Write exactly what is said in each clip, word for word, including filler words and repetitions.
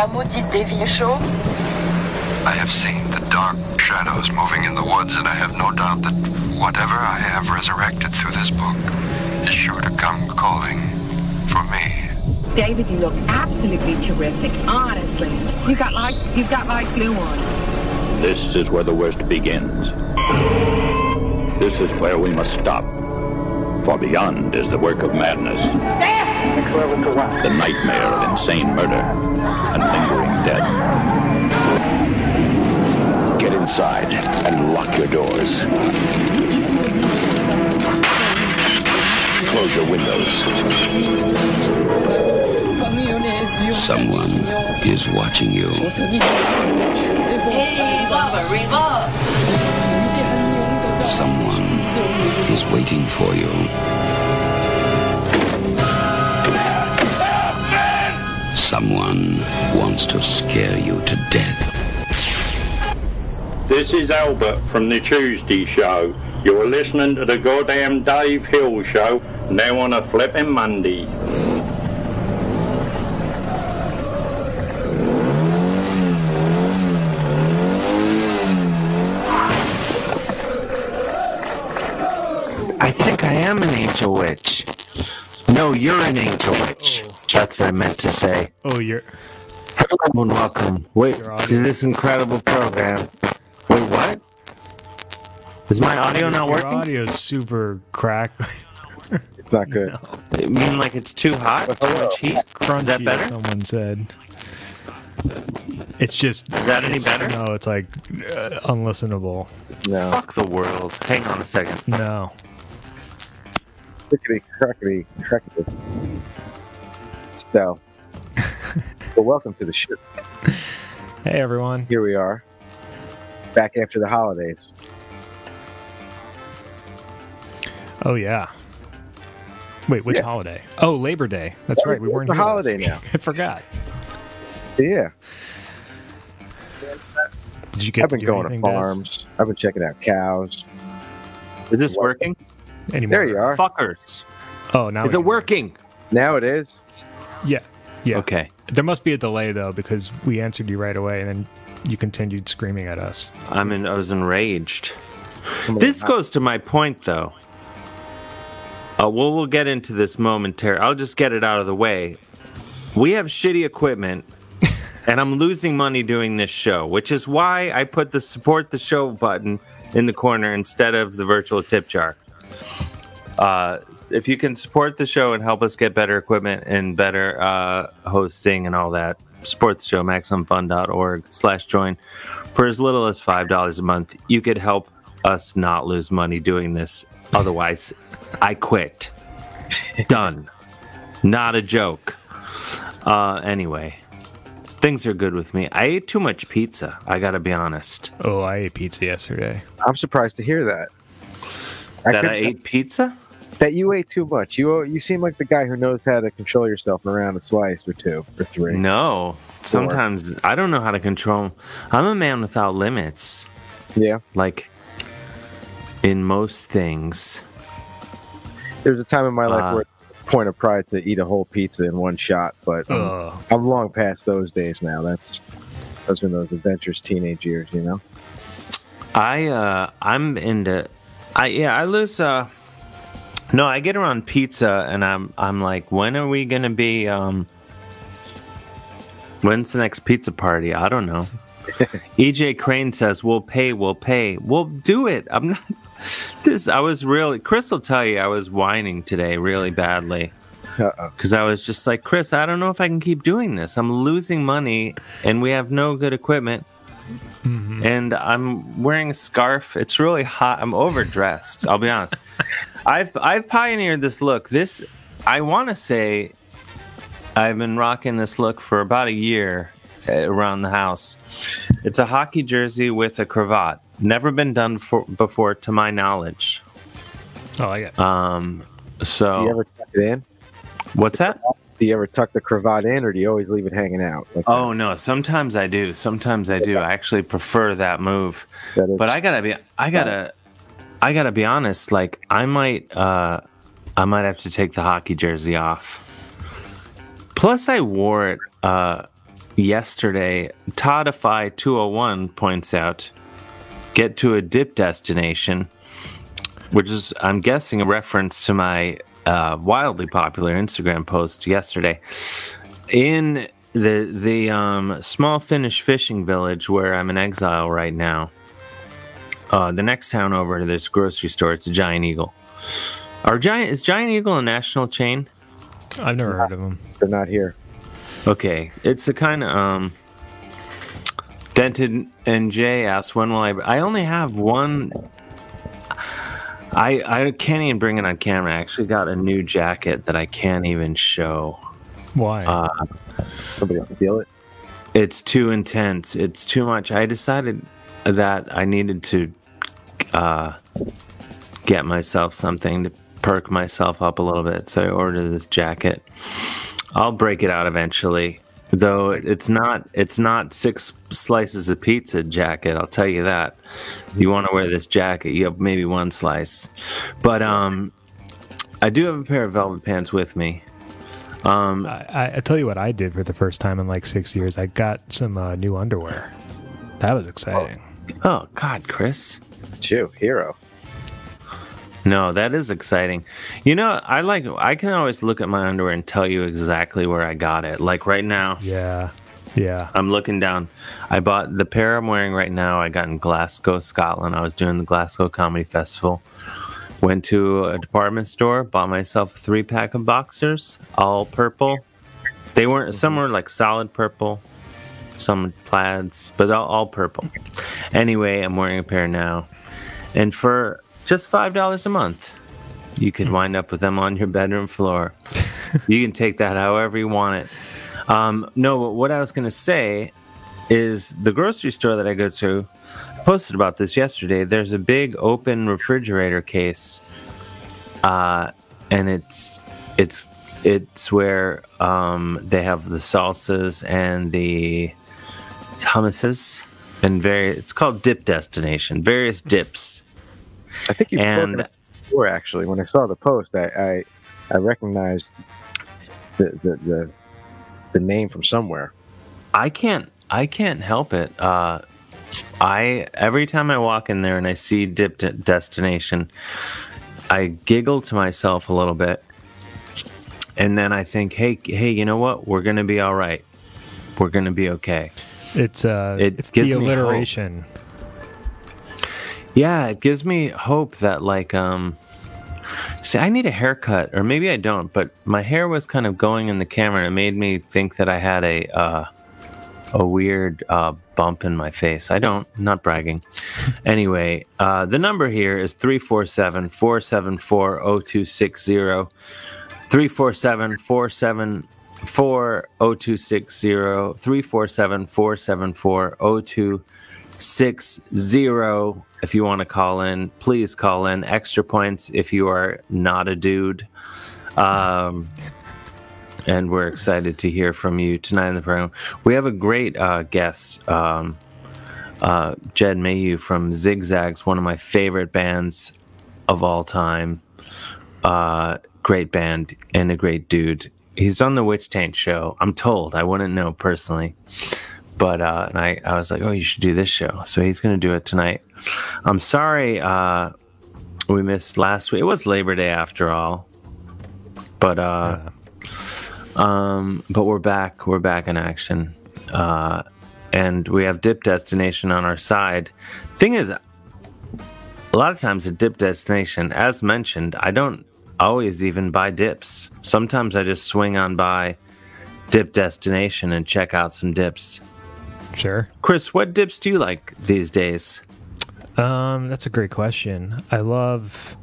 La Maudite Dévié Show. I have seen the dark shadows moving in the woods, and I have no doubt that whatever I have resurrected through this book is sure to come calling for me. David, you look absolutely terrific, honestly. You got like you've got like glue on. This is where the worst begins. This is where we must stop. For beyond is the work of madness. The nightmare of insane murder and lingering death. Get inside and lock your doors. Close your windows. Someone is watching you. Someone is waiting for you. Someone wants to scare you to death. This is Albert from the Tuesday Show. You're listening to the goddamn Dave Hill Show, now on a flipping Monday. I think I am an angel witch. No, you're an angel witch. Oh. That's what I meant to say. Oh, you're... Hello and welcome. Wait, to this incredible program. Wait, what? Is my audio not Your working? Your audio is super crackly. It's not good. No. You mean like it's too hot? Too much heat? Crunchy, is that better? Someone said. It's just... Is that any better? No, it's like uh, unlistenable. No. Fuck the world. Hang on a second. No. Crickety, crackety, crackety. So, well, welcome to the show. Hey, everyone. Here we are, back after the holidays. Oh, yeah. Wait, which yeah. holiday? Oh, Labor Day. That's oh, right. We weren't the here holiday last now. week. I forgot. Yeah. Did you get I've been to do going to anything, farms. Des? I've been checking out cows. Is this working? Anymore. There you are. Fuckers. Oh, now is it working? Now it is. Yeah. Yeah. Okay. There must be a delay though, because we answered you right away, and then you continued screaming at us. I'm in. I was enraged. This goes to my point, though. Uh, well, we'll get into this momentarily. I'll just get it out of the way. We have shitty equipment, and I'm losing money doing this show, which is why I put the support the show button in the corner instead of the virtual tip jar. Uh, if you can support the show and help us get better equipment and better uh, hosting and all that, support the show, maximumfun.org slash join. For as little as five dollars a month, you could help us not lose money doing this. Otherwise, I quit. Done. Not a joke. Uh, anyway, things are good with me. I ate too much pizza, I gotta be honest. Oh, I ate pizza yesterday. I'm surprised to hear that. I that I ate t- pizza? That you ate too much. You you seem like the guy who knows how to control yourself around a slice or two or three. No. Sometimes I don't know how to control. I'm a man without limits. Yeah. Like, in most things. There was a time in my life uh, where it's a point of pride to eat a whole pizza in one shot, but um, I'm long past those days now. That's those were those adventurous teenage years, you know. I uh, I'm into. I yeah. I lose. Uh, no, I get around pizza, and I'm I'm like, when are we gonna be? Um, when's the next pizza party? I don't know. E J Crane says, we'll pay, we'll pay. We'll do it. I'm not... This, I was really... Chris will tell you I was whining today really badly. Because I was just like, Chris, I don't know if I can keep doing this. I'm losing money, and we have no good equipment. Mm-hmm. And I'm wearing a scarf. It's really hot. I'm overdressed. I'll be honest. I've I've pioneered this look. This, I want to say, I've been rocking this look for about a year around the house. It's a hockey jersey with a cravat. Never been done for, before, to my knowledge. Oh, I get. Um. So. Do you ever tuck it in? What's that? Do you ever tuck the cravat in, or do you always leave it hanging out? Like oh that? no, sometimes I do. Sometimes I do. I actually prefer that move. That is, but I gotta be. I gotta. I gotta be honest. Like I might. Uh, I might have to take the hockey jersey off. Plus, I wore it. Uh, yesterday, Toddify two oh one points out, get to a dip destination, which is, I'm guessing, a reference to my uh, wildly popular Instagram post yesterday. In the the um, small Finnish fishing village where I'm in exile right now, uh, the next town over to this grocery store, it's a Giant Eagle. Our Giant is Giant Eagle a national chain? I've never heard of them. They're not here. Okay, it's a kind of um. Dented and Jay asks, when will I? I only have one. I I can't even bring it on camera. I actually got a new jacket that I can't even show. Why? Uh, Somebody will steal it? It's too intense. It's too much. I decided that I needed to uh, get myself something to perk myself up a little bit. So I ordered this jacket. I'll break it out eventually. Though it's not, it's not six slices of pizza jacket. I'll tell you that. If you want to wear this jacket, you have maybe one slice. But um, I do have a pair of velvet pants with me. Um, I, I tell you what I did for the first time in like six years. I got some uh, new underwear. That was exciting. Oh, oh God, Chris, it's you, hero. No, that is exciting. You know, I like, I can always look at my underwear and tell you exactly where I got it. Like right now. Yeah. Yeah. I'm looking down. I bought the pair I'm wearing right now. I got in Glasgow, Scotland. I was doing the Glasgow Comedy Festival. Went to a department store, bought myself a three pack of boxers, all purple. They weren't, some were like solid purple, some plaids, but all, all purple. Anyway, I'm wearing a pair now. And for just five dollars a month, you could wind up with them on your bedroom floor. You can take that however you want it. Um, no, but what I was going to say is the grocery store that I go to, I posted about this yesterday. There's a big open refrigerator case, uh, and it's it's it's where um, they have the salsas and the hummuses and very. It's called Dip Destination. Various dips. I think you've and spoken before, actually. When I saw the post, I I, I recognized the, the the the name from somewhere. I can't I can't help it. Uh, I every time I walk in there and I see Dip De- Destination, I giggle to myself a little bit, and then I think, hey hey, you know what? We're gonna be all right. We're gonna be okay. It's uh, it it's gives the me alliteration. Hope. Yeah, it gives me hope that, like, um, see, I need a haircut, or maybe I don't, but my hair was kind of going in the camera, and it made me think that I had a uh, a weird uh, bump in my face. I don't, I'm not bragging. Anyway, uh, the number here is three four seven, four seven four, zero two six zero, three four seven, four seven four, zero two six zero, three four seven, four seven four, zero two six zero. If you want to call in, please call in. Extra points if you are not a dude. Um, and we're excited to hear from you tonight in the program. We have a great uh, guest, um, uh, Jed Mayhew from Zigzags, one of my favorite bands of all time. Uh, great band and a great dude. He's on the Witch Taint show. I'm told. I wouldn't know personally. But uh, and I, I was like, oh, you should do this show. So he's going to do it tonight. I'm sorry uh, we missed last week. It was Labor Day after all. But uh, yeah. um, but we're back. We're back in action. Uh, and we have Dip Destination on our side. Thing is, a lot of times at Dip Destination, as mentioned, I don't always even buy dips. Sometimes I just swing on by Dip Destination and check out some dips. Sure. Chris, what dips do you like these days? Um, that's a great question. I love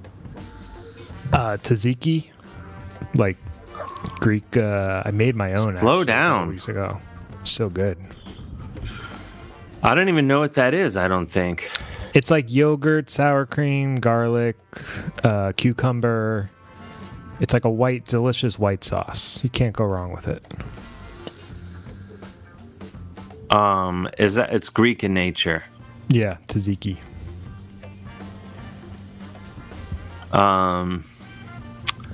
uh, tzatziki, like Greek. Uh, I made my own. Slow actually, down. A couple weeks ago. So good. I don't even know what that is. I don't think. It's like yogurt, sour cream, garlic, uh, cucumber. It's like a white, delicious white sauce. You can't go wrong with it. Um, is that it's Greek in nature? Yeah, tzatziki. Um,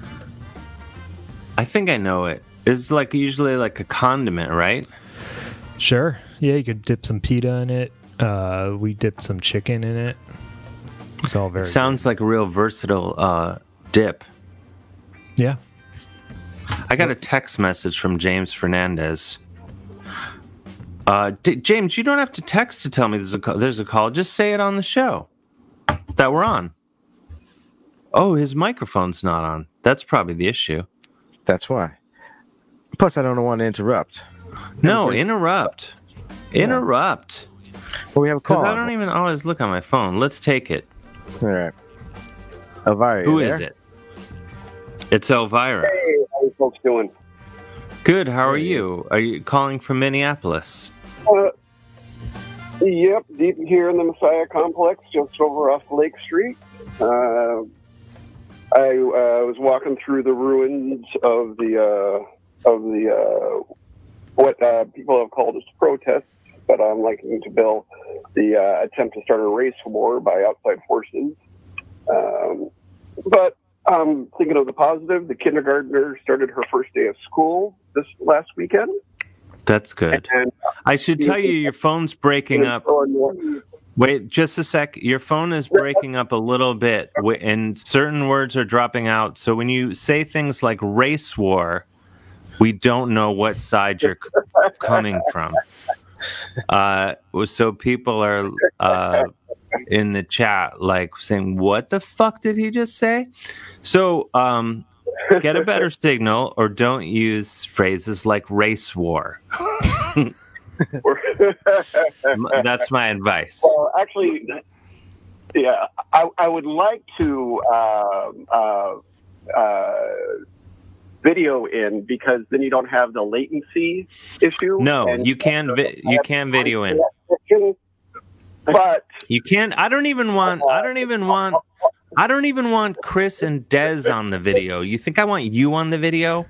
I think I know it. It's like usually like a condiment, right? Sure. Yeah, you could dip some pita in it. Uh, we dipped some chicken in it. It's all very. It sounds good. Like a real versatile uh, dip. Yeah. I got a text message from James Fernandez. Uh, D- James, you don't have to text to tell me there's a call. There's a call. Just say it on the show that we're on. Oh, his microphone's not on. That's probably the issue. That's why. Plus, I don't want to interrupt. No, interrupt. Yeah. Interrupt. Well, we have a call. Because I don't even always look on my phone. Let's take it. All right. Elvira, Who you is there? it? It's Elvira. Hey, how are you folks doing? Good. How are you? Are you calling from Minneapolis? Uh, yep, deep here in the Messiah Complex, just over off Lake Street. Uh, I uh, was walking through the ruins of the uh, of the uh, what uh, people have called as protests, but I'm likening to Bill, the uh, attempt to start a race war by outside forces. Um, but um, thinking of the positive, the kindergartner started her first day of school this last weekend. That's good. And I should tell you, your phone's breaking up. Wait, just a sec. Your phone is breaking up a little bit, and certain words are dropping out. So when you say things like race war, we don't know what side you're coming from. Uh, so people are uh, in the chat, like, saying, what the fuck did he just say? So um, get a better signal, or don't use phrases like race war. That's my advice. Well, actually, yeah, I, I would like to uh, uh, uh, video in, because then you don't have the latency issue. No, you can vi- you can video in, but you can't. I don't even want. I don't even want. I don't even want Chris and Dez on the video. You think I want you on the video?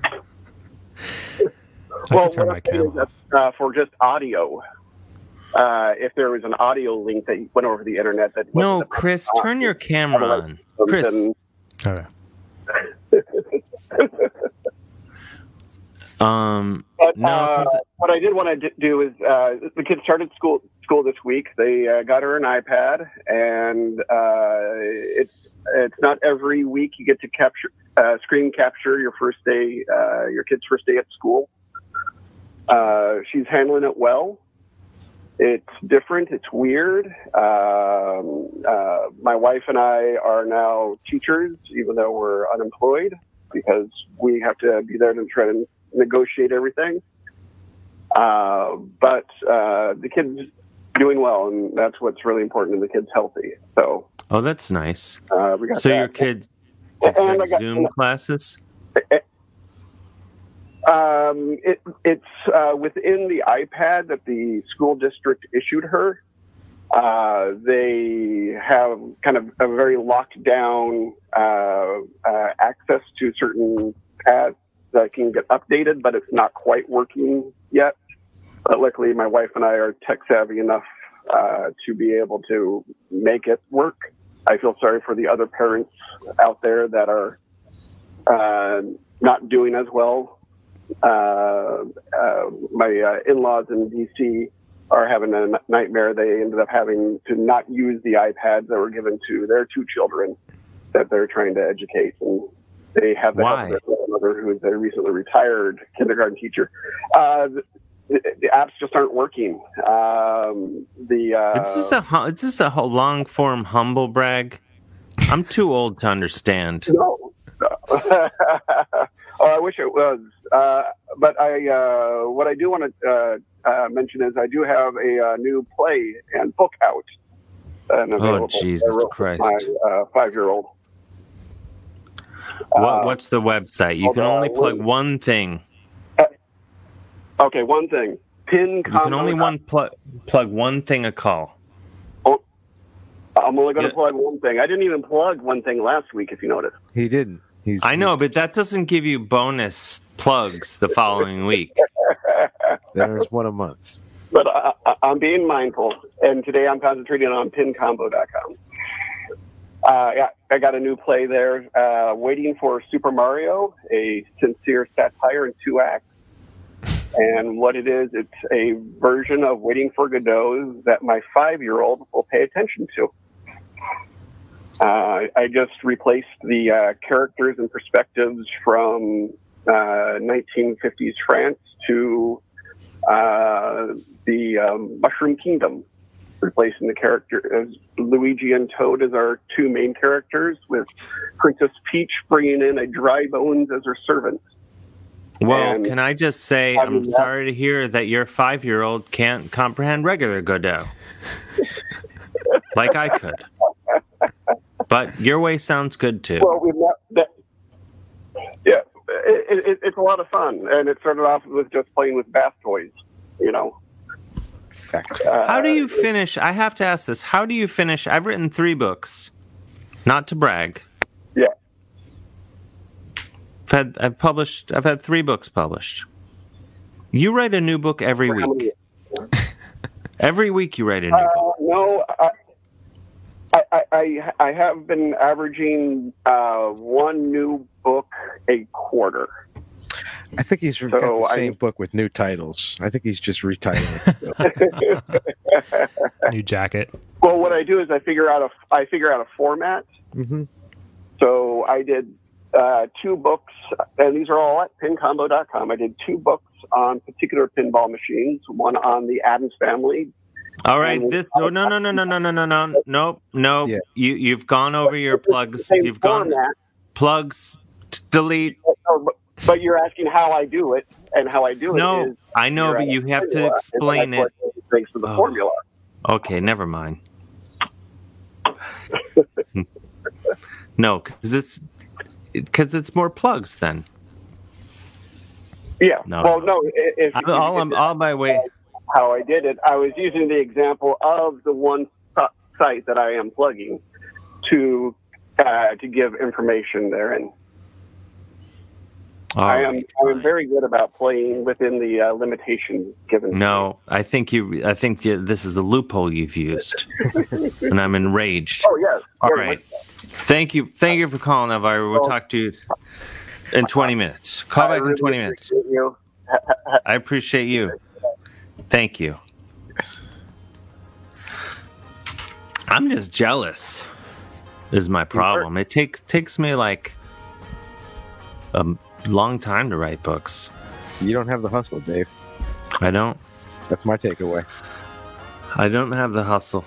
Well, what I'm saying is that, uh, for just audio, uh, if there was an audio link that went over the internet, that no, Chris, turn your camera on, Chris. Okay. um, but, no. Uh, what I did want to do is uh, the kids started school school this week. They uh, got her an iPad, and uh, it's it's not every week you get to capture uh, screen capture your first day, uh, your kid's first day at school. Uh, she's handling it well. It's different. It's weird. Um, uh, my wife and I are now teachers, even though we're unemployed, because we have to be there to try to negotiate everything. Uh, but uh, the kid's doing well, and that's what's really important, and the kid's healthy. So, oh, that's nice. Uh, we got so that. Your kids, it's and like got, Zoom classes? It, Um, it, it's uh, within the iPad that the school district issued her. Uh, they have kind of a very locked down uh, uh, access to certain paths that can get updated, but it's not quite working yet. But luckily, my wife and I are tech savvy enough uh, to be able to make it work. I feel sorry for the other parents out there that are uh, not doing as well. Uh, uh, my uh, in-laws in D C are having a n- nightmare. They ended up having to not use the iPads that were given to their two children that they're trying to educate. And they have the Why? help of their mother, who is a recently retired kindergarten teacher. Uh, the, the apps just aren't working. Um, the uh, Is this a hu- is this a hu- long form humble brag? I'm too old to understand. No. no. Oh, I wish it was. Uh, but I, uh, what I do want to uh, uh, mention is I do have a uh, new play and book out. And Oh, Jesus Christ. My uh, five-year-old. What, what's the website? You can uh, only plug one thing. Uh, okay, one thing. Pin You can only one pl- plug one thing a call. Oh, I'm only going to Yeah. plug one thing. I didn't even plug one thing last week, if you noticed. He didn't. He's, I know, but that doesn't give you bonus plugs the following week. There's one a month. But I, I, I'm being mindful, and today I'm concentrating on pin combo dot com. Uh, yeah, I got a new play there, uh, Waiting for Super Mario, a sincere satire in two acts. And what it is, it's a version of Waiting for Godot that my five-year-old will pay attention to. Uh, I just replaced the uh, characters and perspectives from uh, nineteen fifties France to uh, the um, Mushroom Kingdom, replacing the character as Luigi and Toad as our two main characters, with Princess Peach bringing in a dry bones as her servant. Well, And can I just say, I'm that, sorry to hear that your five-year-old can't comprehend regular Godot. Like I could. But your way sounds good, too. Well, we've not, that, yeah, it, it, it's a lot of fun. And it started off with just playing with bath toys, you know. Uh, How do you finish? I have to ask this. How do you finish? I've written three books. Not to brag. Yeah. I've had, I've published, I've had three books published. You write a new book every week. Every week you write a new uh, book. No, I, I, I, I have been averaging uh, one new book a quarter. I think he's So got the I- same book with new titles. I think he's just retitling it. New jacket. Well, what I do is I figure out a, I figure out a format. Mm-hmm. So I did uh, two books, and these are all at pin combo dot com. I did two books on particular pinball machines, one on the Addams Family. All right, this oh, no no no no no no no no nope nope. Yeah. You you've gone over your plugs. Same You've gone format, plugs. t- delete. but, but you're asking how I do it, and how I do it No, is I know, figure but out you a have to formula, and explain then I it. put Thanks to the Oh. formula. Okay, never mind. No, because it's because it's more plugs then. Yeah. No. Well, no. If, I'm, all I'm all by way. how I did it, I was using the example of the one s- site that I am plugging to uh, to give information there, and All I am right, I am fine. very good about playing within the uh, limitations given. No, I think you. I think you, this is a loophole you've used, and I'm enraged. Oh yes. All Very right. much so. Thank you. Thank you for calling, Elvira. We'll Well, talk to you in twenty minutes. Call I back in really twenty minutes. appreciate you. I appreciate you. Thank you. I'm just jealous. Is my problem. It takes takes me like a long time to write books. You don't have the hustle, Dave. I don't. That's my takeaway. I don't have the hustle.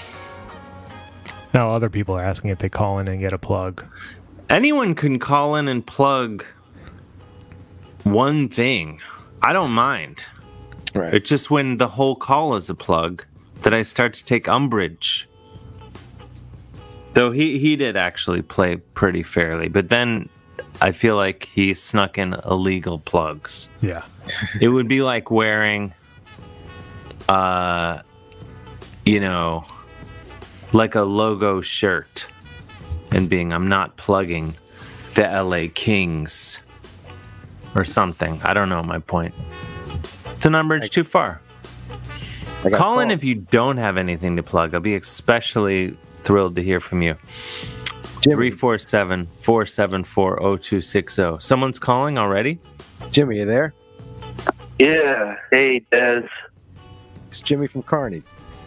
Now other people are asking if they call in and get a plug. Anyone can call in and plug one thing. I don't mind. Right. It's just when the whole call is a plug that I start to take umbrage. Though he, he did actually play pretty fairly, but then I feel like he snuck in illegal plugs. Yeah. It would be like wearing, uh, you know, like a logo shirt and being, I'm not plugging the L A Kings or something. I don't know my point. It's an umbrage too far. I got Call in called. if you don't have anything to plug. I'll be especially thrilled to hear from you. Jimmy, three four seven, four seven four, zero two six zero. Someone's calling already? Jimmy, you there? Yeah. Hey, Des. It's Jimmy from Carney.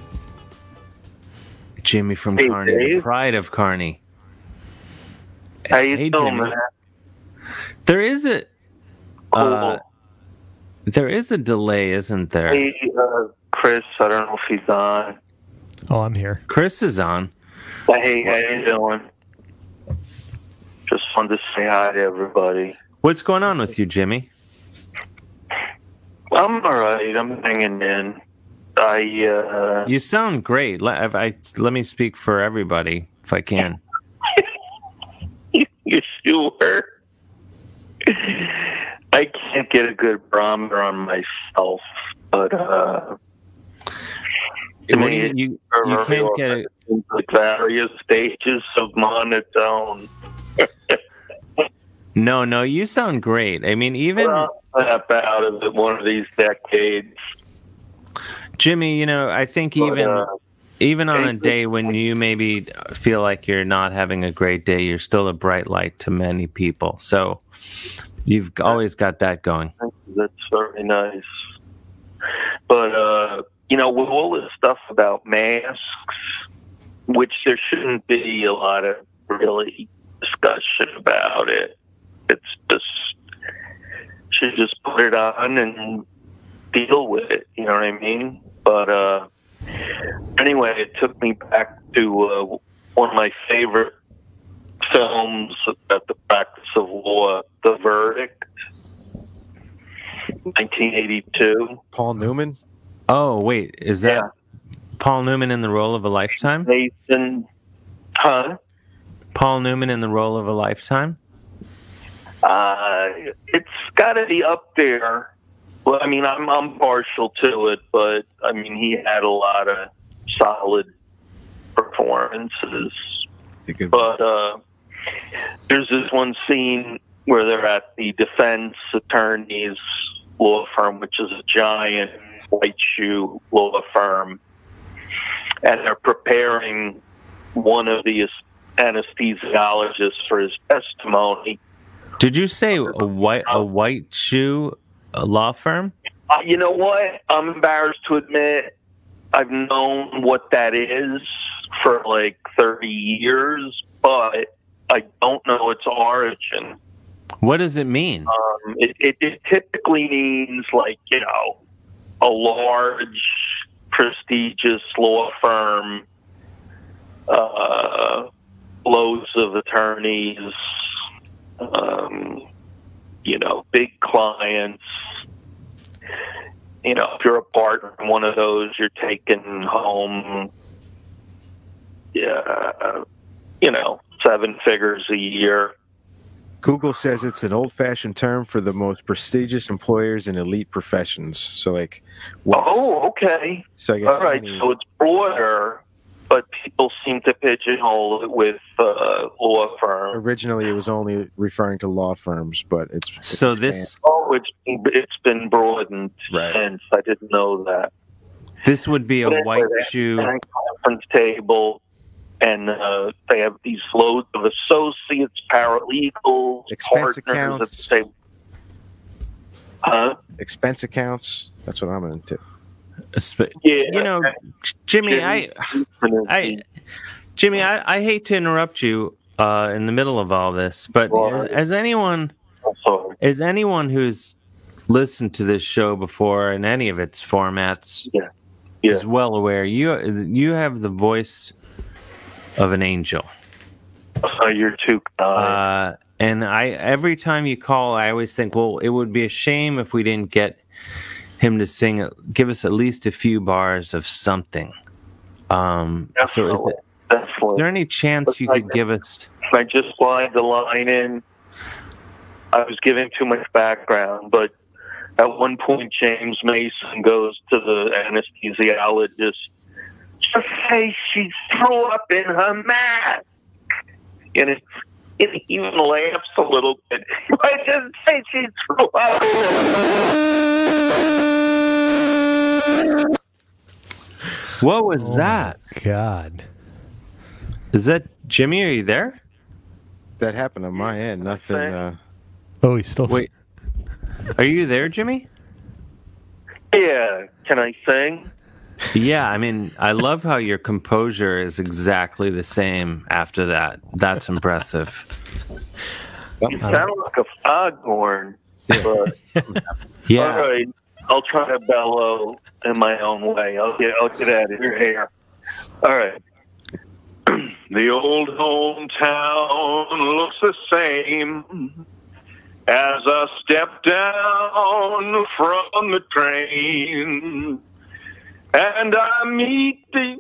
Jimmy from Hey, Kearney, the Dave. pride of Kearney. How you Hey, doing, Jimmy. man? There is a uh, Cool. there is a delay, isn't there? Hey, uh, Chris. I don't know if he's on. Oh, I'm here. Chris is on. But hey, how you doing? Just wanted to say hi to everybody. What's going on with you, Jimmy? I'm all right. I'm hanging in. I uh, You sound great. Let, I, let me speak for everybody, if I can. you sure? I can't get a good barometer on myself, but uh, to What me, do you, you, you can't get it. like various stages of monotone. No, no, you sound great. I mean, even I'll snap out of it one of these decades. Jimmy, you know, I think But, even uh, even on a day when you maybe feel like you're not having a great day, you're still a bright light to many people. So you've always got that going. That's very nice. But, uh, you know, with all this stuff about masks, which there shouldn't be a lot of really discussion about it. It's just, should just put it on and deal with it, you know what I mean? But uh, anyway, it took me back to uh, one of my favorite films about the practice of law, The Verdict, nineteen eighty-two. Paul Newman? Oh, wait, is that Yeah. Paul Newman in the role of a lifetime? Nathan, huh? Paul Newman in the role of a lifetime? Uh, it's got to be up there. Well, I mean, I'm I'm partial to it, but I mean, he had a lot of solid performances. But uh, there's this one scene where they're at the defense attorney's law firm, which is a giant white shoe law firm, and they're preparing one of the anesthesiologists for his testimony. Did you say a white a white shoe a law firm? Uh, you know what? I'm embarrassed to admit I've known what that is for like thirty years, but I don't know its origin. What does it mean? Um, it, it, it typically means like, you know, a large, prestigious law firm, uh, loads of attorneys, um, you know, big clients. You know, if you're a partner in one of those, you're taking home, yeah, you know, seven figures a year. Google says it's an old-fashioned term for the most prestigious employers in elite professions. So, like, what, Oh, okay. so I guess All right, any- so it's broader, but people seem to pigeonhole it with uh, law firm. originally it was only referring to law firms, but it's, it's So this Oh, it's it's been broadened Right. since. I didn't know that. this would be a But white anyway, they're shoe. at a conference table, and uh, they have these loads of associates, paralegals, Expense partners accounts. at the table. Huh? expense accounts. That's what I'm into. Sp- Yeah. You know, Jimmy, I, I, Jimmy, I, I hate to interrupt you uh, in the middle of all this, but as, as anyone, as anyone who's listened to this show before in any of its formats, yeah. Yeah. is well aware, you you have the voice of an angel. Oh, you're too kind. Uh, and I, every time you call, I always think, well, it would be a shame if we didn't get him to sing, give us at least a few bars of something. Um, so is, it, Definitely. is there any chance you could give us? I just slide the line in. I was giving too much background, but at one point, James Mason goes to the anesthesiologist. Just say she threw up in her mask. And it, it even laughs a little bit. I just say she threw up. What was Oh that? my God. Is that Jimmy? Are you there? That happened on my end. Nothing. Uh, Oh, he's still. Wait. Are you there, Jimmy? Yeah, can I sing? Yeah, I mean, I love how your composure is exactly the same after that. That's impressive. You sound like a foghorn. But, Yeah. all right, I'll try to bellow in my own way. I'll get, I'll get out of your hair. All right. The old hometown looks the same as I step down from the train, and I meet the.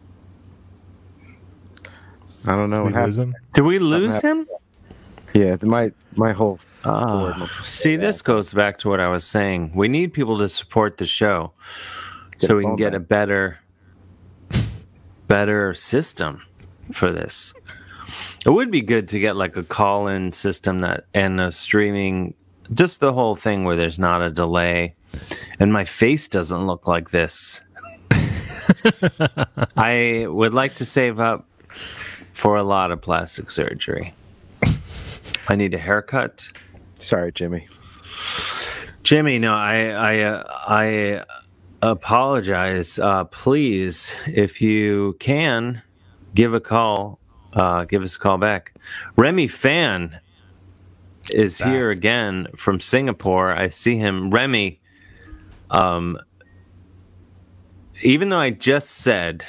I don't know We what lose happened. him? Did we lose him? Yeah, my my whole. Oh, see, this goes back to what I was saying. We need people to support the show so we can get a better, better system for this. It would be good to get like a call-in system that and a streaming, just the whole thing where there's not a delay, and my face doesn't look like this. I would like to save up for a lot of plastic surgery. I need a haircut. Sorry, Jimmy. Jimmy, no, I I uh, I apologize. Uh, please, if you can, give a call. Uh, give us a call back. Remy Fan is back. Here again from Singapore. I see him. Remy, um, even though I just said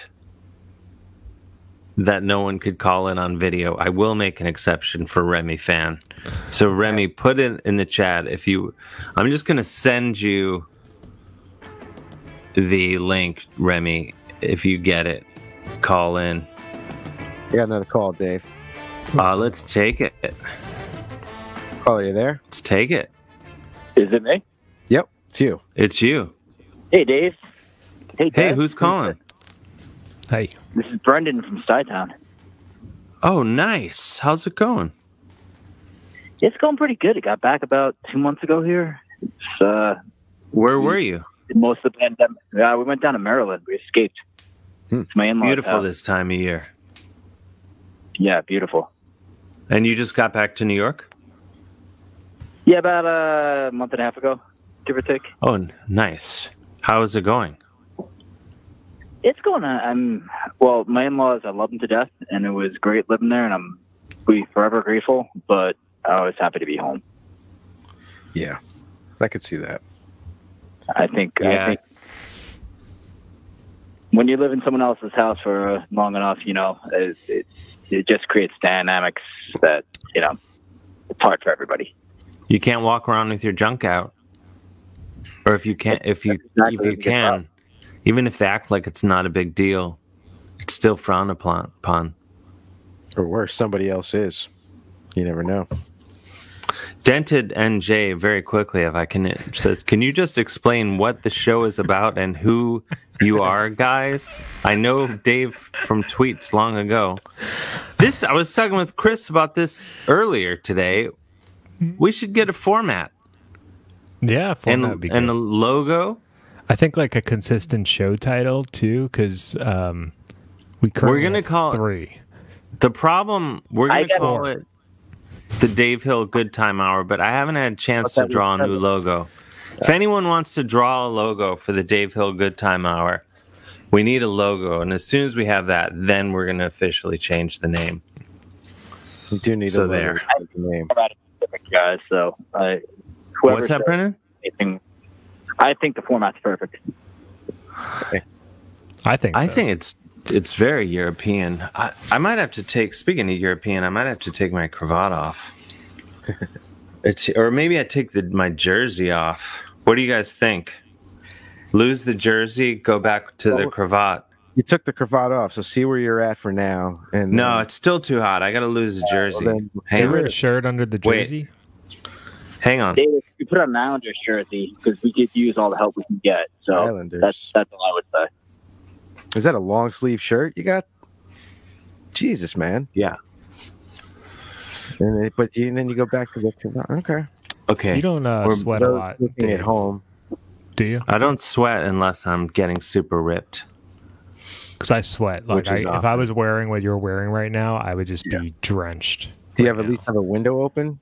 that no one could call in on video, I will make an exception for Remy Fan. So Remy, put it in the chat if you. I'm just going to send you the link, Remy. If you get it, call in. You got another call, Dave. Uh, let's take it. Oh, are you there? Let's take it. Is it me? Yep, it's you. It's you. Hey, Dave. Hey, Dave. Hey, who's calling? Hey. This is Brendan from Stuytown. Oh, nice. How's it going? It's going pretty good. I got back about two months ago here. It's, uh, Where were you? Most of the pandemic. Uh, we went down to Maryland. We escaped. Hmm. It's my in-laws' Beautiful house. this time of year. Yeah, beautiful. And you just got back to New York? Yeah, about a month and a half ago, give or take. Oh, n- nice. How is it going? It's going on. I'm well. My in-laws, I love them to death, and it was great living there, and I'm we forever grateful. But I was happy to be home. Yeah, I could see that. I think. Yeah. I think when you live in someone else's house for uh, long enough, you know, it, it it just creates dynamics that you know it's hard for everybody. You can't walk around with your junk out, or if you can, if you exactly if you can, even if they act like it's not a big deal, it's still frowned upon. Or worse, somebody else is. You never know. Dented N J very quickly, if I can, says, can you just explain what the show is about and who you are, guys? I know Dave from tweets long ago. This I was talking with Chris about this earlier today. We should get a format. Yeah, format and, would be and good. a logo. I think like a consistent show title too, because um, we currently we're gonna have call three. The problem we're I gonna got call more. it the Dave Hill Good Time Hour, but I haven't had a chance to draw a new logo. If anyone wants to draw a logo for the Dave Hill Good Time Hour, we need a logo, and as soon as we have that, then we're going to officially change the name. You do need so a there. name. Guys, so uh, What's that, Brennan? Anything, I think the format's perfect. I think. I so. think it's it's very European. I, I might have to take. Speaking of European, I might have to take my cravat off. It's or maybe I take the my jersey off. What do you guys think? Lose the jersey, go back to the cravat. You took the cravat off, so see where you're at for now. And No, then, it's still too hot. I got to lose the jersey. well, then- Hang Do you wear on. a shirt under the Wait. jersey? Hang on. David, we put on an Islanders jersey because we could use all the help we can get. So Islanders. that's that's all I would say. is that a long sleeve shirt you got? Jesus, man. Yeah. And it, but you, and then you go back to the cravat. Okay. Okay. You don't uh, We're sweat a Those lot, looking Dave, at home. do you? I don't sweat unless I'm getting super ripped. Because I sweat. Like Which I, is if I often. was wearing what you're wearing right now, I would just be drenched. Do you right have at now. least have a window open?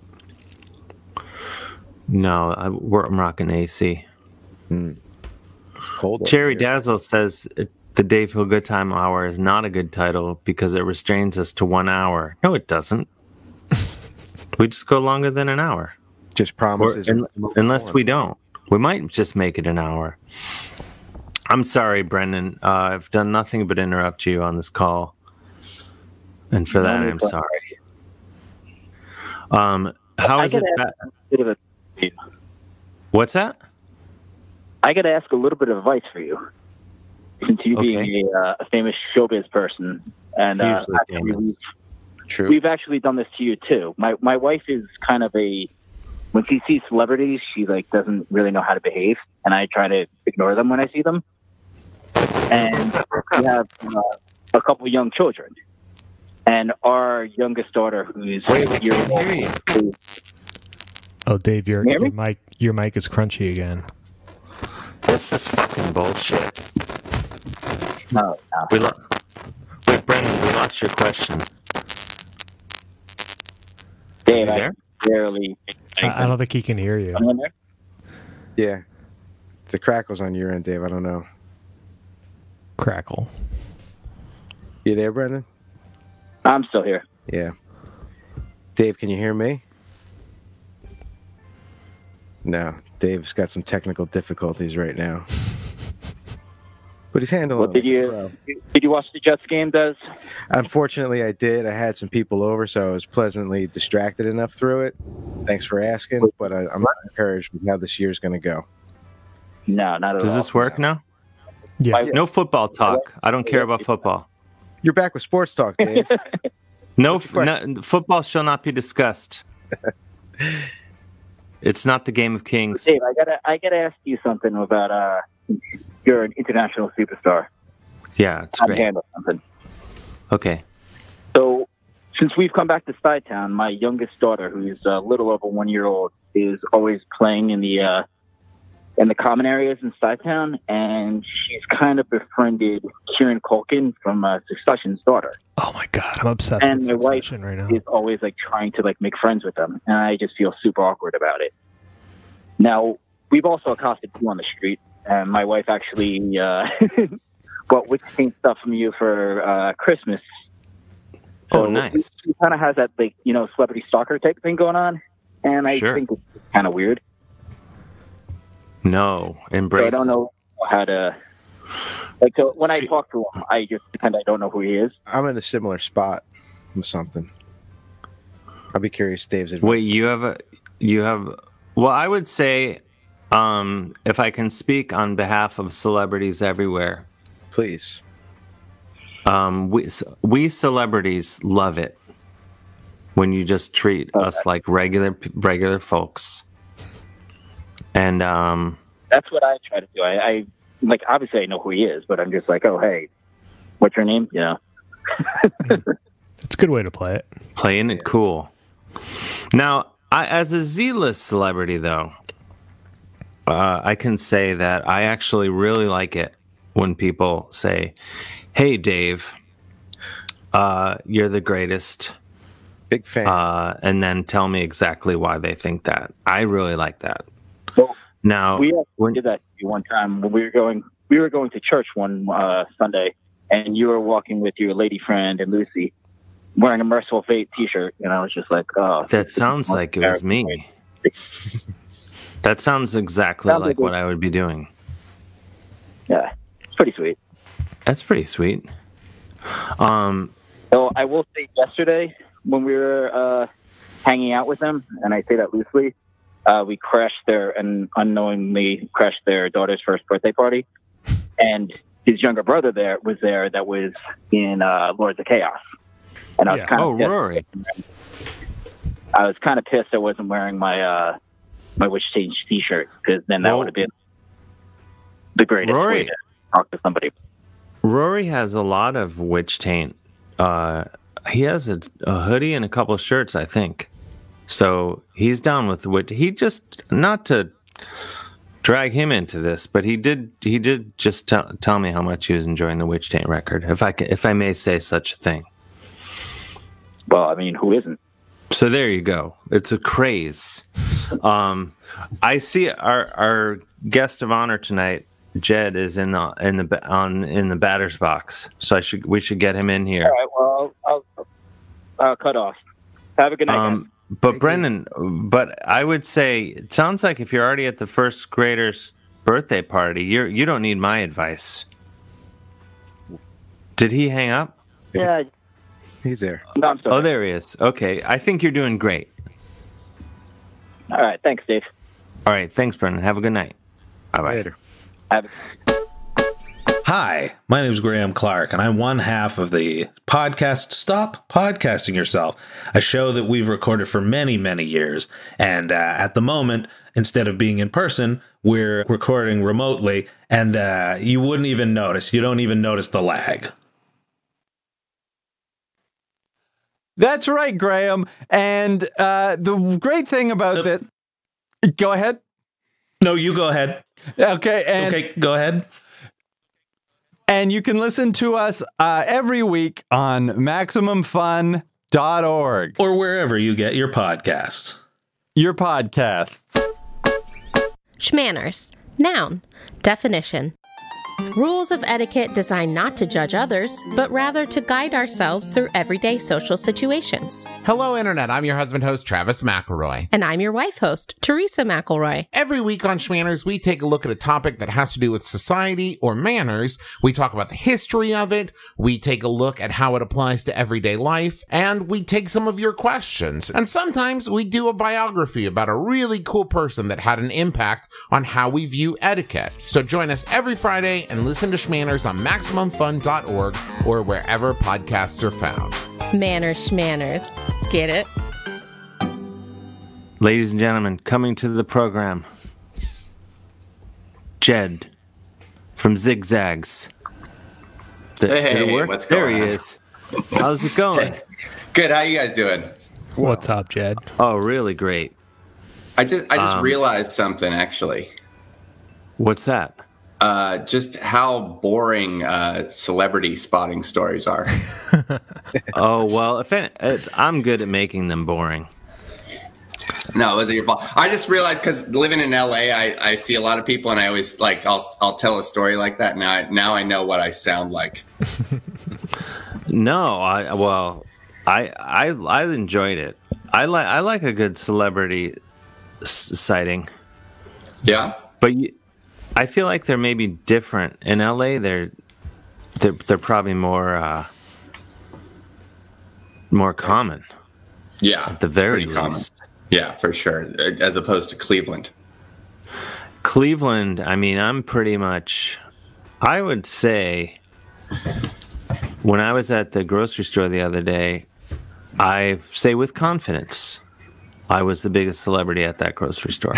No, I, we're, I'm rocking A C. It's cold. over Cherry here. Dazzle says uh, the Dave Hill Good Time Hour is not a good title because it restrains us to one hour. No, it doesn't. We just go longer than an hour. Just Or, promises. un- unless we don't. We might just make it an hour. I'm sorry, Brendan. Uh, I've done nothing but interrupt you on this call. And for that, No, I'm but- sorry. Um, how I is it? gotta That, ask a bit of a, what's that? I got to ask a little bit of advice for you, since you Okay. being a, uh, a famous showbiz person, and uh, Hugely actually famous. we've, True. we've actually done this to you too. My my wife is kind of a when she sees celebrities, she like doesn't really know how to behave, and I try to ignore them when I see them. And we have uh, a couple young children, and our youngest daughter, who's Wait, we a year can't old, hear you. who- Oh, Dave, your, Hear me? your mic, your mic is crunchy again. What's this fucking bullshit? No, no. We lo- Wait, Brendan, we lost your question. Dave, you I there? barely. I, I don't think he can hear you. Anyone there? Yeah. The crackle's on your end, Dave. I don't know. Crackle. You there, Brendan? I'm still here. Yeah. Dave, can you hear me? No. Dave's got some technical difficulties right now. But he's handling Well, did it. you did you watch the Jets game, Des? Unfortunately, I did. I had some people over, so I was pleasantly distracted enough through it. Thanks for asking, but I, I'm not encouraged with how this year's going to go. No, not at Does all. this work now? Yeah. No football talk. I don't care about football. You're back with sports talk, Dave. No, f- no, football shall not be discussed. It's not the game of kings. Dave, I gotta I gotta ask you something about uh, you're an international superstar. Yeah, it's I'll great. handle something. Okay. So, since we've come back to Stuytown, my youngest daughter, who's a little over one year old, is always playing in the uh, in the common areas in Stuytown, and she's kind of befriended Kieran Culkin from uh, Succession's daughter. Oh my god, I'm obsessed And with my wife Succession right now. is always like trying to like make friends with them, and I just feel super awkward about it. Now, we've also accosted you on the street, and my wife actually uh, bought witch paint stuff from you for uh, Christmas. Oh, nice. She kind of has that like you know celebrity stalker type thing going on, and I Sure. think it's kind of weird. No, embrace. So I don't know how to. Like so when I talk to him, I just pretend I don't know who he is. I'm in a similar spot with something. I'll be curious, Dave's advice. Wait, you have a, you have. Well, I would say, um, if I can speak on behalf of celebrities everywhere, please. Um, we we celebrities love it when you just treat Okay. us like regular regular folks. And um, That's what I try to do. I, I like obviously I know who he is, but I'm just like, oh hey, what's your name? You know. It's a good way to play it. Playing it cool. Now, I, as a Z-list celebrity, though, uh, I can say that I actually really like it when people say, "Hey, Dave, uh, you're the greatest." Big fan. Uh, and then tell me exactly why they think that. I really like that. Well, now, we actually did that to you one time when we were going. We were going to church one uh, Sunday, and you were walking with your lady friend and Lucy, wearing a Merciful Fate T-shirt, and I was just like, "Oh." that sounds like it was me. That sounds exactly Sounds like like what I would be doing. Yeah, it's pretty sweet. That's pretty sweet. Um, So I will say, yesterday when we were uh, hanging out with them, and I say that loosely, uh, we crashed their and unknowingly crashed their daughter's first birthday party, and his younger brother there was there that was in uh, Lords of Chaos, and I was Yeah. kind of Oh, Rory. I was kind of pissed I wasn't wearing my uh, my Witch Change T-shirt, because then that Well, would have been the greatest Rory. way to talk to somebody. Rory has a lot of witch taint. Uh, he has a, a hoodie and a couple of shirts, I think. So he's down with witch. He just, not to drag him into this, but he did. He did just tell tell me how much he was enjoying the witch taint record, if I can, if I may say such a thing. Well, I mean, who isn't? So there you go. It's a craze. Um, I see our our guest of honor tonight, Jed, is in the in the on in the batter's box. So I should we should get him in here. All right, well, I'll, I'll, I'll cut off. Have a good night, guys. Um, but Brendan, but I would say it sounds like if you're already at the first grader's birthday party, you're you don't need my advice. Did he hang up? Yeah. He's there. No, I'm sorry. Oh, there he is. Okay, I think you're doing great. All right, thanks, Dave. All right, thanks, Brendan. Have a good night. Bye bye. Later. Have a- Hi, my name is Graham Clark, and I'm one half of the podcast Stop Podcasting Yourself, a show that we've recorded for many, many years. And uh, at the moment, instead of being in person, we're recording remotely, and uh, you wouldn't even notice. You don't even notice the lag. That's right, Graham. And uh, the great thing about Uh, this... Go ahead. No, you go ahead. Okay, and... Okay, go ahead. And you can listen to us uh, every week on Maximum Fun dot org. Or wherever you get your podcasts. Your podcasts. Schmanners. Noun. Definition. Rules of etiquette designed not to judge others, but rather to guide ourselves through everyday social situations. Hello, Internet. I'm your husband host, Travis McElroy. And I'm your wife host, Teresa McElroy. Every week on Schmanners, we take a look at a topic that has to do with society or manners. We talk about the history of it. We take a look at how it applies to everyday life. And we take some of your questions. And sometimes we do a biography about a really cool person that had an impact on how we view etiquette. So join us every Friday and listen to Schmanners on Maximum Fun dot org or wherever podcasts are found. Manners, schmanners. Get it? Ladies and gentlemen, coming to the program, Jed from Zigzags. The, hey, hey, did it hey, work? what's There going he on? is. How's it going? Good. How you guys doing? What's up, Jed? Oh, really great. I just I just Um, realized something actually. What's that? Uh, just how boring uh, celebrity spotting stories are. Oh, well, if any, uh, I'm good at making them boring. No, it wasn't your fault. I just realized because living in L A, I, I see a lot of people, and I always like I'll I'll tell a story like that. Now I, now I know what I sound like. No, I well, I I I enjoyed it. I like I like a good celebrity s- sighting. Yeah, but you, I feel like they're maybe different in L A. They're they're they're probably more uh, more common. Yeah, at the very pretty common. least. Yeah, for sure. As opposed to Cleveland. Cleveland, I mean, I'm pretty much, I would say, when I was at the grocery store the other day, I say with confidence, I was the biggest celebrity at that grocery store.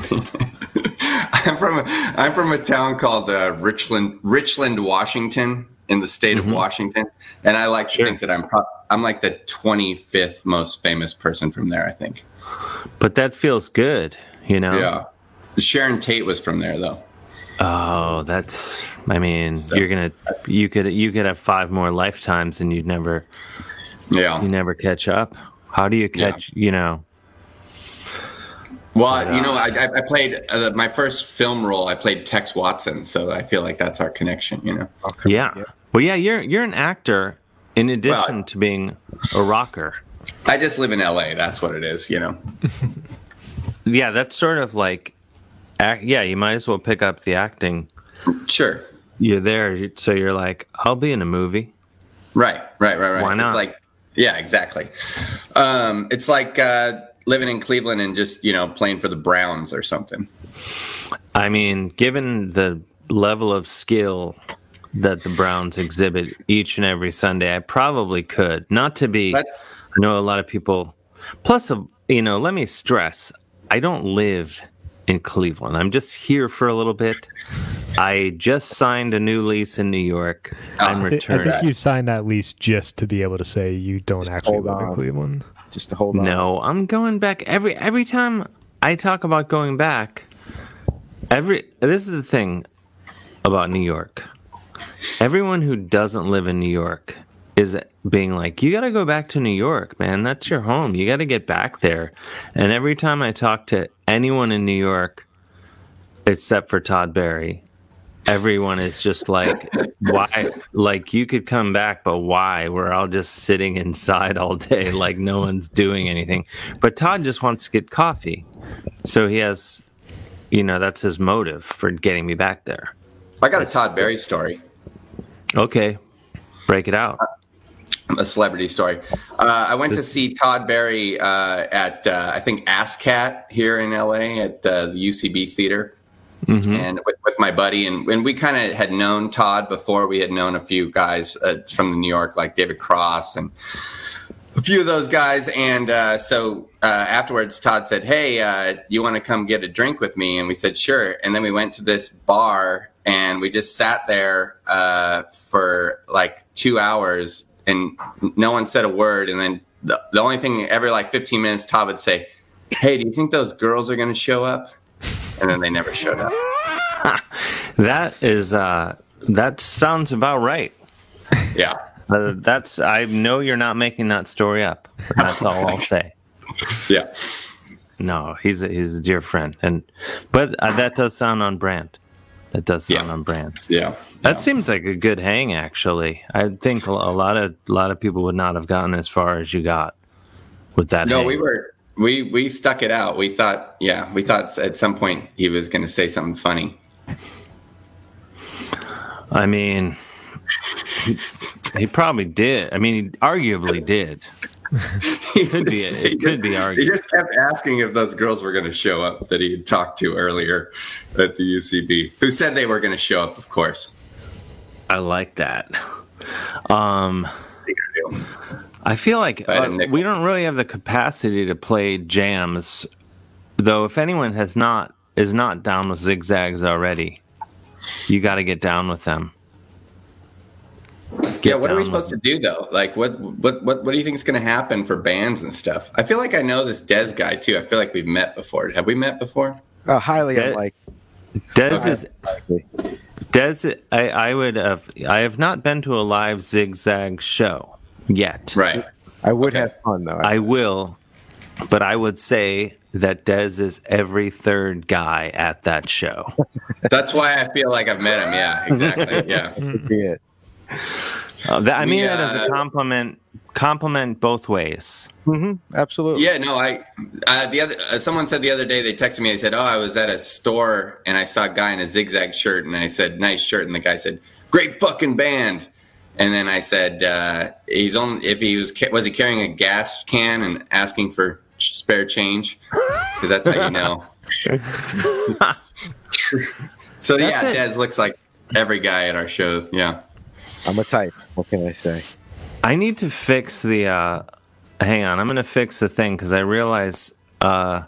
I'm from a, I'm from a town called uh, Richland, Richland, Washington, in the state Mm-hmm. of Washington, and I like to think that I'm pro- I'm like the twenty-fifth most famous person from there. I think. But that feels good, you know? Yeah. Sharon Tate was from there, though. Oh, that's, I mean, you're going to, you could, you could have five more lifetimes and you'd never, yeah, you never catch up. How do you catch, you know? Well, But, you know, uh, I, I played uh, my first film role. I played Tex Watson, so I feel like that's our connection. You know. Yeah. Well, yeah, you're you're an actor in addition Well, to being a rocker. I just live in L A. That's what it is. You know. Yeah, that's sort of like, act, yeah, you might as well pick up the acting. Sure. You're there, so you're like, I'll be in a movie. Right, right, right, right. Why not? It's like, yeah, exactly. Um, it's like uh, living in Cleveland and just, you know, playing for the Browns or something. I mean, given the level of skill that the Browns exhibit each and every Sunday, I probably could. Not to be, I know a lot of people, plus, you know, let me stress, I don't live in Cleveland. I'm just here for a little bit. I just signed a new lease in New York. I'm I, I returning. think you signed that lease just to be able to say you don't actually hold live in on. Cleveland. Just to hold on. No, I'm going back every every time I talk about going back. Every this is the thing about New York. Everyone who doesn't live in New York is being like, you got to go back to New York, man. That's your home. You got to get back there. And every time I talk to anyone in New York, except for Todd Barry, everyone is just like, why? Like, you could come back, but why? We're all just sitting inside all day, like no one's doing anything. But Todd just wants to get coffee. So he has, you know, that's his motive for getting me back there. I got a Todd Barry story. Okay. Break it out. A celebrity story. Uh, I went to see Todd Barry uh, at, uh, I think, ASCAT here in L A at uh, the U C B Theater. Mm-hmm. And with, with my buddy, and, and we kind of had known Todd before. We had known a few guys uh, from New York, like David Cross and a few of those guys. And uh, so uh, afterwards, Todd said, hey, uh, you want to come get a drink with me? And we said, sure. And then we went to this bar, and we just sat there uh, for like two hours, and no one said a word. And then the, the only thing, every like fifteen minutes, Todd would say, hey, do you think those girls are going to show up? And then they never showed up. That is uh, that sounds about right. Yeah. Uh, that's. I know you're not making that story up. That's all I'll say. Yeah. No, he's a, he's a dear friend, and but uh, that does sound on brand. That does sound Yeah. on brand. Yeah. That seems like a good hang, actually. I think a a lot of a lot of people would not have gotten as far as you got with that. No, hang. we were we we stuck it out. We thought, yeah, we thought at some point he was going to say something funny. I mean, he, he probably did. I mean, he arguably did. It could be. It He could just- be He argued. just kept asking if those girls were going to show up that he had talked to earlier at the U C B, who said they were going to show up, of course. I like that. Um, I feel like I had a uh, nickel. we don't really have the capacity to play jams, though. If anyone has not is not down with zigzags already, you got to get down with them. yeah, what are we down with supposed to do though? Like, what what what what do you think is going to happen for bands and stuff? I feel like I know this Dez guy too. I feel like we've met before. Have we met before? Uh, highly Des- unlikely. Dez is Dez. I, I would have. I have not been to a live zigzag show yet. Right. I would have fun though. I will, but I would say that Dez is every third guy at that show. That's why I feel like I've met him. Yeah, exactly. Yeah. Could be it. Uh, that, I mean We, that as a uh, compliment. Compliment both ways. Mm-hmm. Absolutely. Yeah, no, I uh, the other uh, someone said the other day they texted me. They said, "Oh, I was at a store and I saw a guy in a zigzag shirt, and I said, nice shirt,' and the guy said, great fucking band." And then I said, uh, "He's on. If he was was he carrying a gas can and asking for spare change? Because that's how you know." So yeah, That's it. Dez looks like every guy at our show. Yeah. I'm a type. What can I say? I need to fix the. Uh, hang on, I'm going to fix the thing because I realize uh,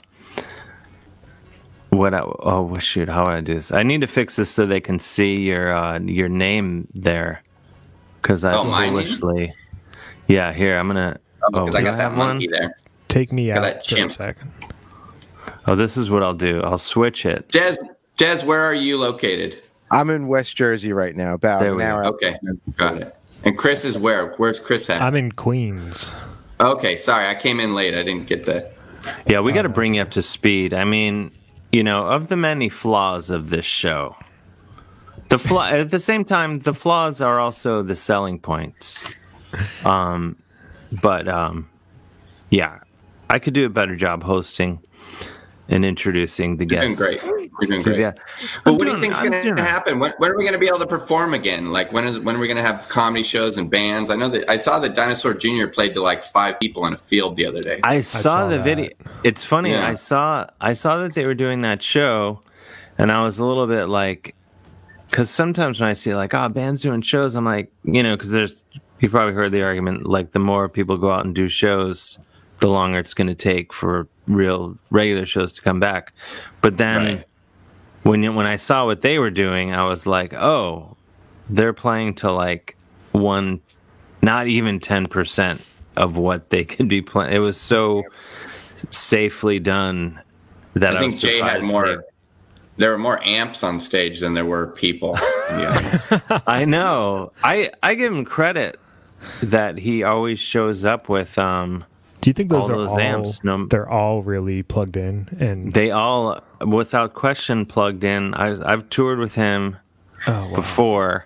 what. I, oh shoot, how would I do this? I need to fix this so they can see your uh, your name there. Because I Oh, my name? foolishly. Yeah, here I'm gonna. Oh, Because I do got that have one? monkey there. Take me Got out that for a chimp. second. Oh, this is what I'll do. I'll switch it. Des, Des, where are you located? I'm in West Jersey right now. About There an we hour. go. Okay, got it. And Chris is where? Where's Chris at? I'm in Queens. Okay, sorry, I came in late. I didn't get that. Yeah, we got to bring you up to speed. I mean, you know, of the many flaws of this show, the flaw at the same time, the flaws are also the selling points. Um, but um, yeah, I could do a better job hosting and introducing the You're doing guests. great. You're doing to great. the- But I'm what do you doing- think's I'm going doing- to happen? When, when are we going to be able to perform again? Like when is when are we going to have comedy shows and bands? I know that I saw that Dinosaur Junior played to like five people in a field the other day. I saw, saw the that. video. It's funny. Yeah. I saw I saw that they were doing that show, and I was a little bit like, because sometimes when I see like, oh, bands doing shows, I'm like, you know, because there's you probably heard the argument like the more people go out and do shows, the longer it's going to take for real regular shows to come back. But then Right. when you, when I saw what they were doing, I was like, oh, they're playing to like one, not even ten percent of what they could be playing. It was so safely done that I, I think was Jay had surprised. more. There were more amps on stage than there were people. in the audience. I know. I I give him credit that he always shows up with um. Do you think those all are those all? amps, no- They're all really plugged in, and They all, without question, plugged in. I, I've toured with him oh, wow. before,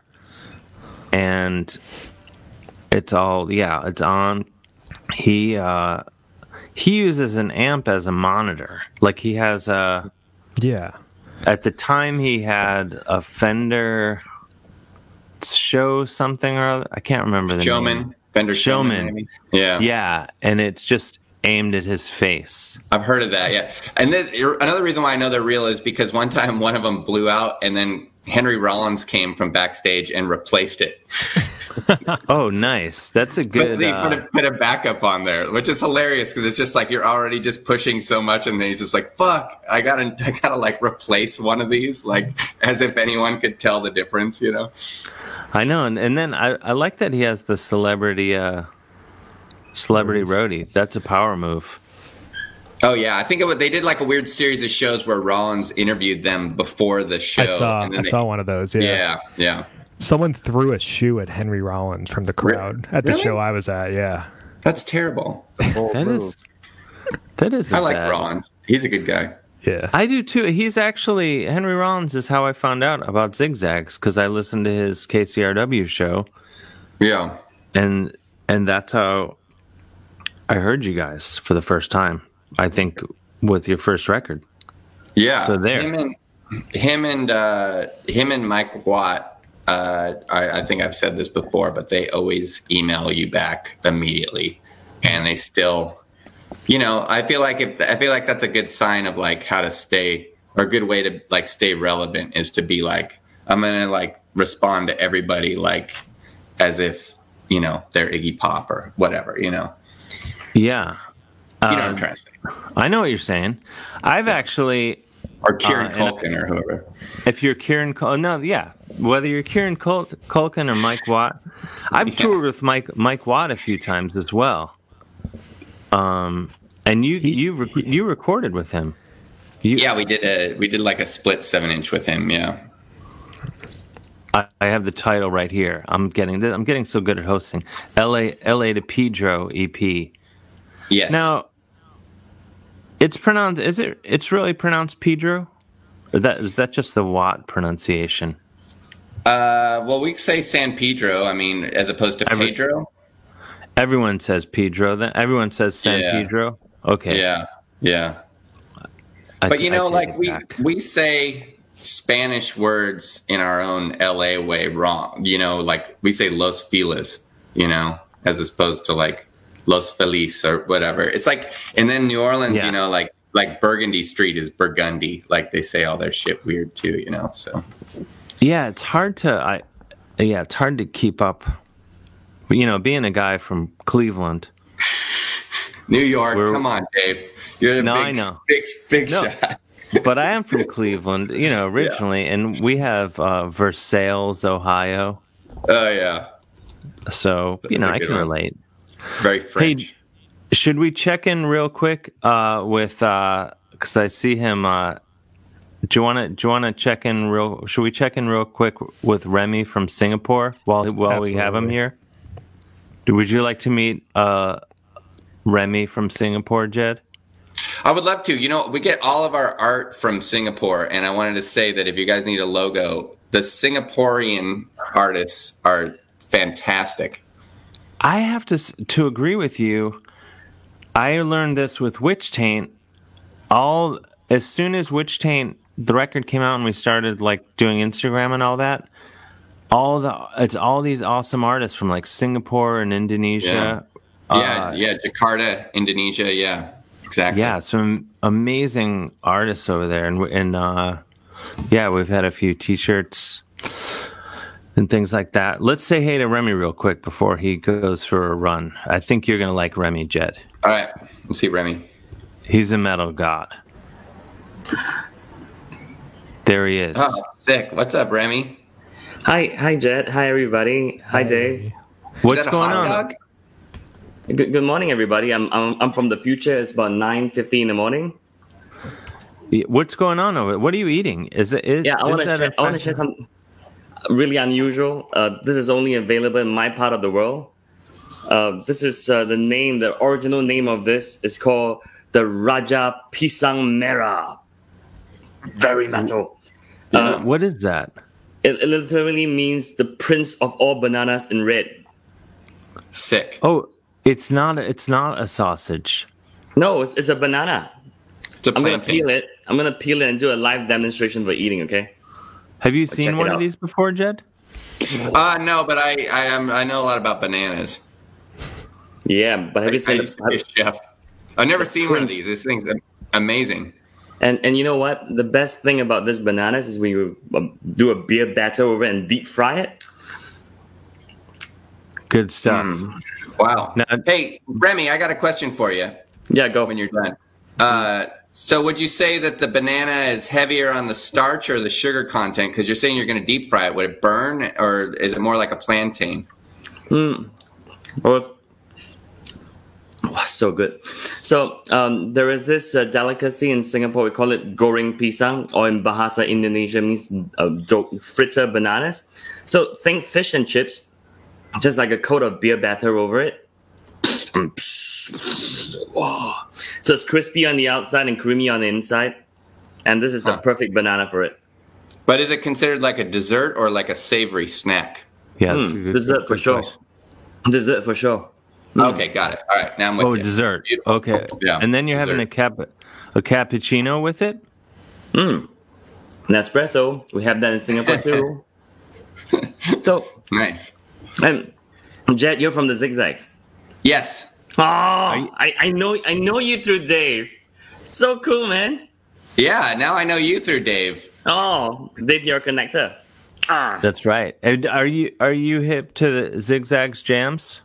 and it's all yeah, it's on. He uh, he uses an amp as a monitor. Like he has a. yeah, At the time, he had a Fender show something or other. I can't remember the name. Showman, Fender Showman. Showman. maybe? Yeah. Yeah, and it's just aimed at his face. I've heard of that, yeah. And this, another reason why I know they're real is because one time one of them blew out, and then Henry Rollins came from backstage and replaced it. Oh, nice. That's a good. But he uh, put, a, put a backup on there, which is hilarious because it's just like you're already just pushing so much, and then he's just like, "Fuck, I gotta, I gotta like replace one of these," like as if anyone could tell the difference, you know? I know, and, and then I, I like that he has the celebrity uh, celebrity roadie. That's a power move. Oh yeah, I think it was, they did like a weird series of shows where Rollins interviewed them before the show. I saw and then I they- saw one of those. Yeah, Yeah, yeah. Someone threw a shoe at Henry Rollins from the crowd at the Really? show I was at. Yeah. That's terrible. That is. That is. I like bad. Rollins. He's a good guy. Yeah. I do too. He's actually Henry Rollins is how I found out about Zigzags because I listened to his K C R W show. Yeah. And and that's how I heard you guys for the first time. I think with your first record. Yeah. So there. Him and him and uh, him and Mike Watt. Uh, I, I think I've said this before, but they always email you back immediately, and they still, you know, I feel like if I feel like that's a good sign of like how to stay, or a good way to like stay relevant is to be like, I'm gonna like respond to everybody like as if you know they're Iggy Pop or whatever, you know. Yeah. You know Um, what I'm trying to say. I know what you're saying. I've actually. Or Kieran uh, Culkin or whoever. If you're Kieran Culkin, no, yeah. Whether you're Kieran Cul- Culkin or Mike Watt. I've yeah. toured with Mike Mike Watt a few times as well. Um, and you you rec- you recorded with him. You, yeah, we did a we did like a split seven inch with him. Yeah. I, I have the title right here. I'm getting this, I'm getting so good at hosting. L A L A to Pedro E P. Yes. Now. It's pronounced. Is it? It's really pronounced Pedro. Or that is that just the Watt pronunciation? Uh, well, we say San Pedro. I mean, as opposed to Every, Pedro. Everyone says Pedro. Then everyone says San yeah. Pedro. Okay. Yeah. Yeah. I, but you know, like we back. we say Spanish words in our own L A way wrong. You know, like we say Los Feliz. You know, as opposed to like. Los Feliz or whatever. It's like, and then New Orleans, yeah. you know, like like Burgundy Street is Burgundy. Like they say all their shit weird too, you know. So yeah, it's hard to I yeah, it's hard to keep up. You know, being a guy from Cleveland, New York. Come on, Dave. You're the no, big, I know. big big no. shot. But I am from Cleveland, you know, originally, yeah. and we have uh, Versailles, Ohio. Oh yeah. So you That's know, I can one. relate. Very French. Hey, should we check in real quick uh, with because uh, I see him? Uh, do you want to do you want to check in real? Should we check in real quick with Remy from Singapore while while Absolutely. we have him here? Would you like to meet uh, Remy from Singapore, Jed? I would love to. You know, we get all of our art from Singapore, and I wanted to say that if you guys need a logo, the Singaporean artists are fantastic. I have to to agree with you. I learned this with Witch Taint. All as soon as Witch Taint, the record came out, and we started like doing Instagram and all that. All the it's all these awesome artists from like Singapore and Indonesia. Yeah, yeah, uh, yeah Jakarta, Indonesia. Yeah, exactly. Yeah, some amazing artists over there, and and uh, yeah, we've had a few T-shirts. And things like that. Let's say hey to Remy real quick before he goes for a run. I think you're going to like Remy, Jed. All right. Let's see Remy. He's a metal god. There he is. Oh, sick. What's up, Remy? Hi, hi, Jed. Hi, everybody. Hi, Dave. What's going on? Dog? Good, good morning, everybody. I'm, I'm I'm from the future. It's about nine fifty in the morning. What's going on over? What are you eating? Is it? Is, yeah, I want to share, I want to share something really unusual. Uh, this is only available in my part of the world. Uh, this is uh, the name. The original name of this is called the Raja Pisang Merah. Very metal. Uh, what is that? It, it literally means the prince of all bananas in red. Sick. Oh, it's not. It's not a sausage. No, it's, it's a banana. It's a I'm gonna peel it. I'm gonna peel it and do a live demonstration for eating. Okay. Have you I'll seen one of these before, Jed? Uh no, but I I am I know a lot about bananas. Yeah, but have you seen? I, chef. I've never seen one of these. This thing's amazing. And and you know what? The best thing about this bananas is when you do a beer batter over it and deep fry it. Good stuff. Mm. Wow. Now, hey, Remy, I got a question for you. Yeah, go when you're done. Uh, so would you say that the banana is heavier on the starch or the sugar content? Because you're saying you're going to deep fry it. Would it burn, or is it more like a plantain? Hmm. Well, oh, so good. So um, there is this uh, delicacy in Singapore. We call it goreng pisang, or in Bahasa Indonesia means uh, do- fritter bananas. So think fish and chips, just like a coat of beer batter over it. Wow. So it's crispy on the outside and creamy on the inside. And this is the huh. perfect banana for it. But is it considered like a dessert or like a savory snack? Yeah, mm, dessert for sure. Choice. Dessert for sure. Mm. Okay, got it. All right, now I'm with oh, you. Oh, dessert. Beautiful. Okay. Yeah. And then you're dessert. having a cap, a cappuccino with it? Mm. An espresso. We have that in Singapore too. So nice. And Jet, you're from the Zigzags. Yes. Oh, I, I know I know you through Dave. So cool, man. Yeah, now I know you through Dave. Oh, Dave, your connector. Ah. That's right. And are you are you hip to the Zigzags jams?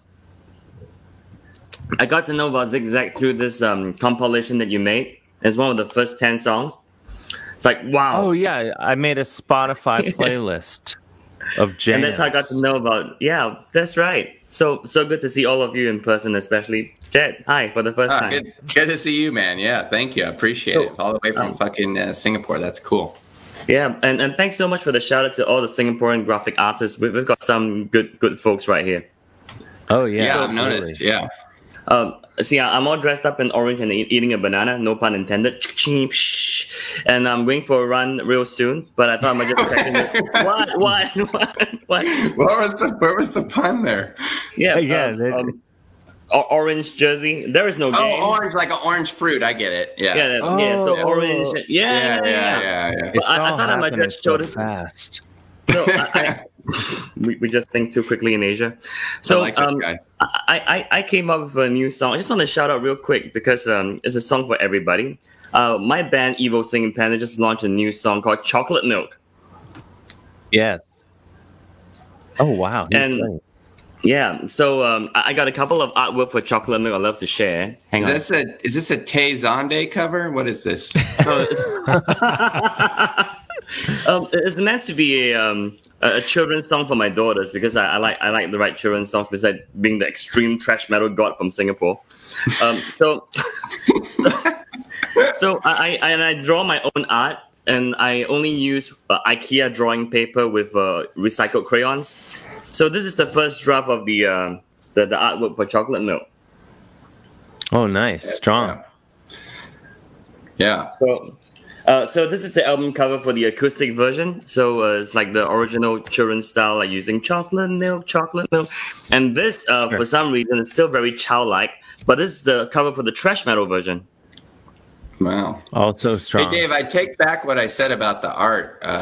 I got to know about Zigzag through this um, compilation that you made. It's one of the first ten songs. It's like, wow. Oh, yeah. I made a Spotify playlist of jams. And that's how I got to know about, yeah, that's right. So so good to see all of you in person, especially Jet. Hi, for the first ah, time. Good, good to see you, man. Yeah, thank you. I appreciate so, it. All the way from um, fucking uh, Singapore. That's cool. Yeah, and, and thanks so much for the shout out to all the Singaporean graphic artists. We've, we've got some good good folks right here. Oh, yeah. Yeah, so, I've noticed. Yeah. Um, see, I'm all dressed up in orange and eating a banana, no pun intended. And I'm going for a run real soon, but I thought I might just check in the, what, what, what, what? What was the, where was the pun there? Yeah, yeah. Um, um, orange jersey. There is no oh, game. Oh, orange, like an orange fruit. I get it. Yeah. Yeah, oh, yeah. So orange. Yeah, yeah, yeah. yeah, yeah, yeah. But I, I thought I might just show so it fast. So I, I, we, we just think too quickly in Asia. So I, like um, I, I, I came up with a new song. I just want to shout out real quick because um, it's a song for everybody. Uh, my band, Evil Singing Panda, just launched a new song called Chocolate Milk. Yes. Oh, wow. And great. yeah, so um, I, I got a couple of artwork for Chocolate Milk I'd love to share. Hang on. Is this a, is this a Tay Zonde cover? What is this? Oh, it's, um, it's meant to be a, um, a children's song for my daughters because I, I like I like the right children's songs besides being the extreme thrash metal god from Singapore. Um, so, so, so I, I and I draw my own art and I only use uh, IKEA drawing paper with uh, recycled crayons. So this is the first draft of the uh, the, the artwork for Chocolate Milk. Oh, nice, strong. Yeah. So. Uh, so this is the album cover for the acoustic version. So uh, it's like the original children's style, like using chocolate milk, chocolate milk. And this, uh, sure. for some reason, is still very childlike. But this is the cover for the thrash metal version. Wow. Oh, it's so strong. Hey, Dave, I take back what I said about the art. Uh...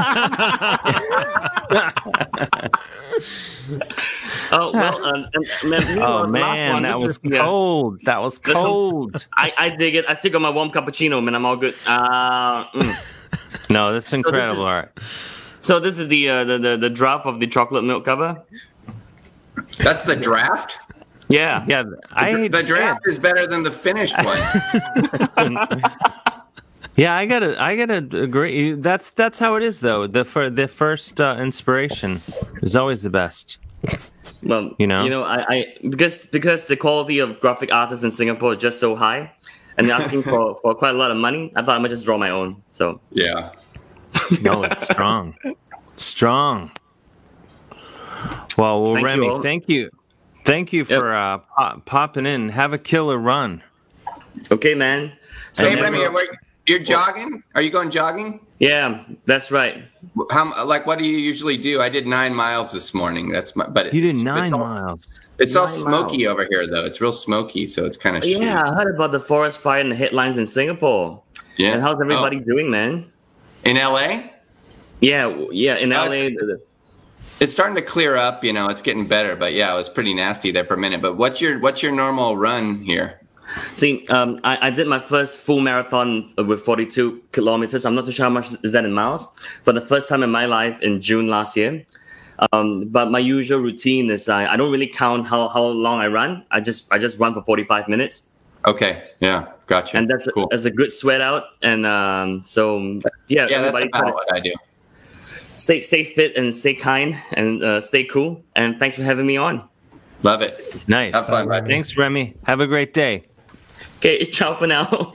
oh, well, um, and, and, oh man, one, that was cold. Yeah. That was cold. I, I dig it. I still got my warm cappuccino, man. I'm all good. Uh, mm. No, that's incredible so art. So this is the, uh, the the the draft of the chocolate milk cover. That's the draft? Yeah. Yeah. I the, the draft is better than the finished one. Yeah, I gotta, I gotta agree. That's that's how it is, though. The for the first uh, inspiration is always the best. Well, you know, you know, I, I because because the quality of graphic artists in Singapore is just so high, and they're asking for, for quite a lot of money. I thought I might just draw my own. So yeah, no, it's strong, strong. Well, well, thank Remy, you thank you, thank you for yep. uh, pop, popping in. Have a killer run. Okay, man. So hey, Remy, wait. You're jogging? Are you going jogging? Yeah, that's right. How like what do you usually do? I did nine miles this morning. That's my but you did it's, nine it's all, miles. It's nine all smoky miles. over here though. It's real smoky, so it's kind of yeah. shitty. I heard about the forest fire and the headlines in Singapore. Yeah, and how's everybody oh. doing, man? In L A? Yeah, yeah, in uh, L A. It's, it's starting to clear up. You know, it's getting better. But yeah, it was pretty nasty there for a minute. But what's your what's your normal run here? See, um, I, I did my first full marathon with forty-two kilometers. I'm not too sure how much is that in miles. For the first time in my life in June last year. Um, but my usual routine is I, I don't really count how, how long I run. I just I just run for forty-five minutes. Okay, yeah, gotcha. And that's cool. a, that's a good sweat out. And um, so yeah, yeah, that's about what I do. Stay stay fit and stay kind and uh, stay cool. And thanks for having me on. Love it. Nice. Have fun, Remy. Thanks, Remy. Have a great day. Okay, ciao for now.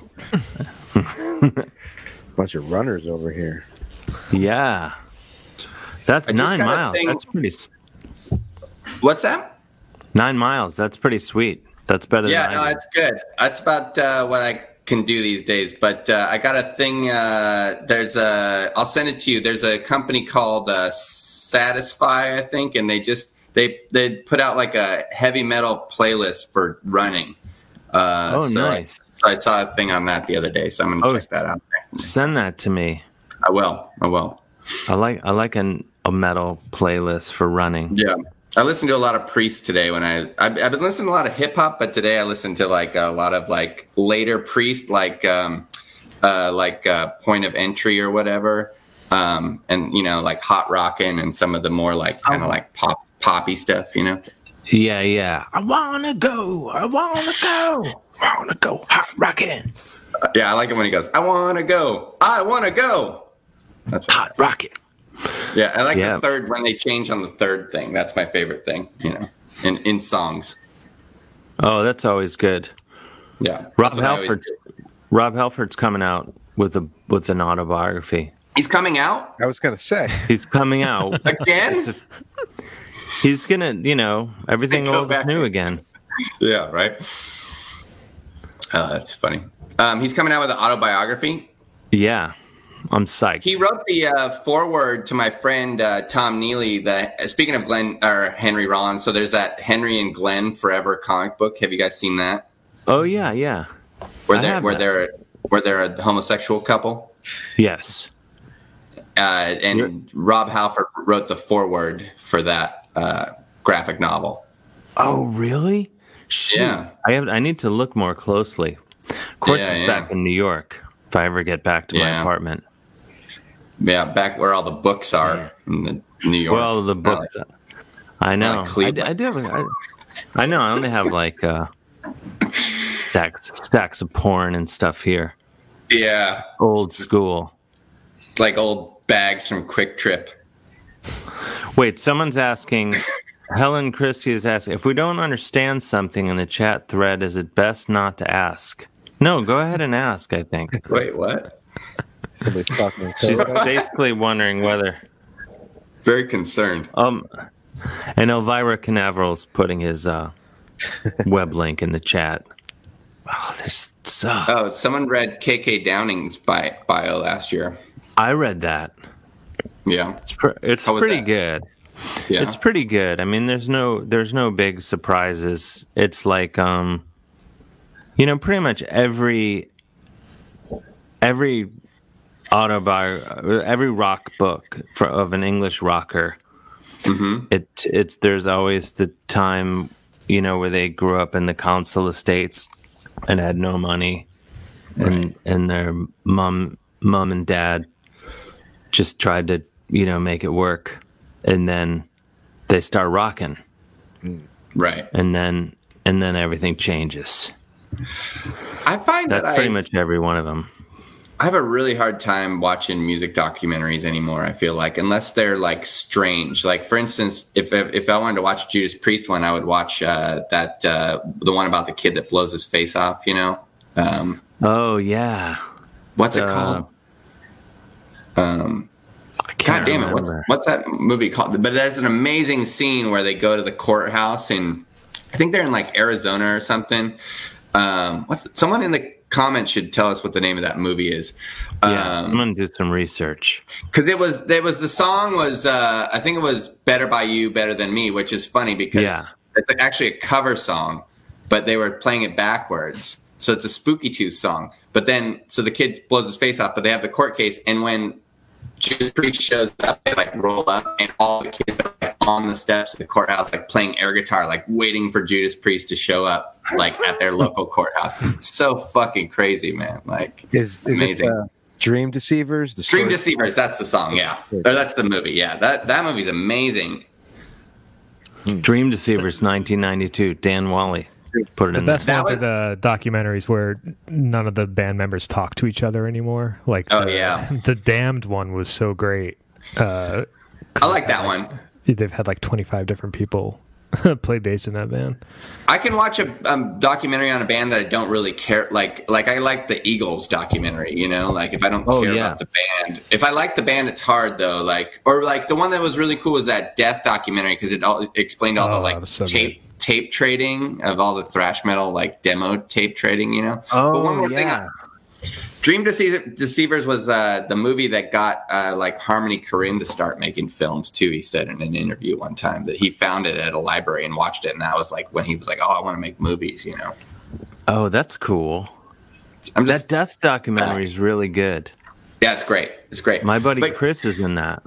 Bunch of runners over here. Yeah. That's I just nine got a miles. thing- That's pretty. s- What's that? Nine miles. That's pretty sweet. That's better Yeah, than no, I that's good. That's about uh, what I can do these days. But uh, I got a thing. Uh, there's a. I'll send it to you. There's a company called uh, Satisfy, I think, and they just they they put out like a heavy metal playlist for running. Uh, Oh, so I- nice. so I saw a thing on that the other day, so I'm gonna Oh, check that out. Send that to me. I will. I will. I like I like an, a metal playlist for running. Yeah. I listened to a lot of Priest today when I, I've, I've been listening to a lot of hip hop, but today I listened to like a lot of like later Priest, like, um, uh, like, uh, Point of Entry or whatever. Um, and you know, like Hot Rockin' and some of the more like kind of like pop, poppy stuff, you know? Yeah, yeah. I wanna go. I wanna go. I wanna go hot rockin'. Uh, yeah. I like it when he goes, I want to go. I want to go. That's hot rocket. Yeah. I like Yeah. the third when they change on the third thing. That's my favorite thing, you know, in, in songs. Oh, that's always good. Yeah. Rob That's what I always Halford's Rob Halford's coming out with a with an autobiography. He's coming out? I was gonna say. He's coming out. Again? He's gonna, you know, everything Go old is back. new again. Yeah, right. Oh, that's funny. Um, he's coming out with an autobiography. Yeah, I'm psyched. He wrote the uh, foreword to my friend uh, Tom Neely. That uh, speaking of Glenn or Henry Rollins, so there's that Henry and Glenn Forever comic book. Have you guys seen that? Oh yeah, yeah. Where I they're have where that. they're where they're a homosexual couple. Yes. Uh, and Rob Halford wrote the foreword for that uh, graphic novel. Oh really? Shoot. Yeah. I have. I need to look more closely. Of course, Yeah, it's yeah. back in New York. If I ever get back to my Yeah. apartment. Yeah, back where all the books are in the New York. Well, the books. I know. like I, Cleveland. I do. Have, I, I know. I only have like uh, stacks stacks of porn and stuff here. Yeah, Old school. like old bags from Quick Trip. Wait, someone's asking. Helen Christie is asking if we don't understand something in the chat thread. Is it best not to ask? No, go ahead and ask. I think Wait, what? Somebody's talking. she's basically wondering whether. Very concerned. Um, and Elvira Canaveral's putting his uh, web link in the chat. Oh, there's so. Oh, someone read K K Downing's bi- bio last year. I read that. Yeah, It's pr- it's How was pretty that? good. yeah. It's pretty good. I mean, there's no there's no big surprises. It's like um, you know, pretty much every every autobiography, every rock book for, of an English rocker. Mm-hmm. It it's there's always the time, you know, where they grew up in the council estates and had no money, and and their mom mom and dad just tried to, you know, make it work, and then they start rocking, Right. and then and then everything changes. I find That's that pretty I, much every one of them. I have a really hard time watching music documentaries anymore. I feel like unless they're like strange. Like for instance, if if I wanted to watch a Judas Priest one, I would watch uh, that uh, the one about the kid that blows his face off. You know. Um, Oh yeah, what's it Uh, called? Um, I can't God damn it! What's, remember. what's that movie called? But there's an amazing scene where they go to the courthouse, and I think they're in like Arizona or something. Um, what's someone in the comments should tell us what the name of that movie is. Yeah, Um, I'm gonna do some research. Because it was, there was the song was, uh, I think it was "Better by You, Better Than Me," which is funny because Yeah. it's actually a cover song, but they were playing it backwards. So it's a Spooky Tooth song. But then, so the kid blows his face off, but they have the court case, and when Judas Priest shows up, they like roll up, and all the kids are like on the steps of the courthouse, like playing air guitar, like waiting for Judas Priest to show up, like at their local courthouse. So fucking crazy, man! Like Is, is this amazing. uh, Dream Deceivers? The Dream story- Deceivers, that's the song, yeah. Or that's the movie, yeah. That that movie's amazing. Dream Deceivers, nineteen ninety-two. Dan Wally put it The in best there. ones are the documentaries where none of the band members talk to each other anymore. Like, Oh, the, yeah. the Damned one was so great. Uh, I like that one. they've had like twenty-five different people play bass in that band. I can watch a um, documentary on a band that I don't really care. Like, like I like the Eagles documentary. You know, like if I don't Oh, care yeah. about the band, if I like the band, it's hard though. Like, or like the one that was really cool was that Death documentary because it all it explained all Oh, the like that was so tape tape trading of all the thrash metal like demo tape trading. You know. Oh, but one more thing. yeah. Dream Deceiver, Deceivers was uh, the movie that got uh, like Harmony Korine to start making films too. He said in an interview one time that he found it at a library and watched it, and that was like when he was like, "Oh, I want to make movies," you know. Oh, that's cool. I'm just, that Death documentary is really good. Yeah, it's great. It's great. My buddy But- Chris is in that.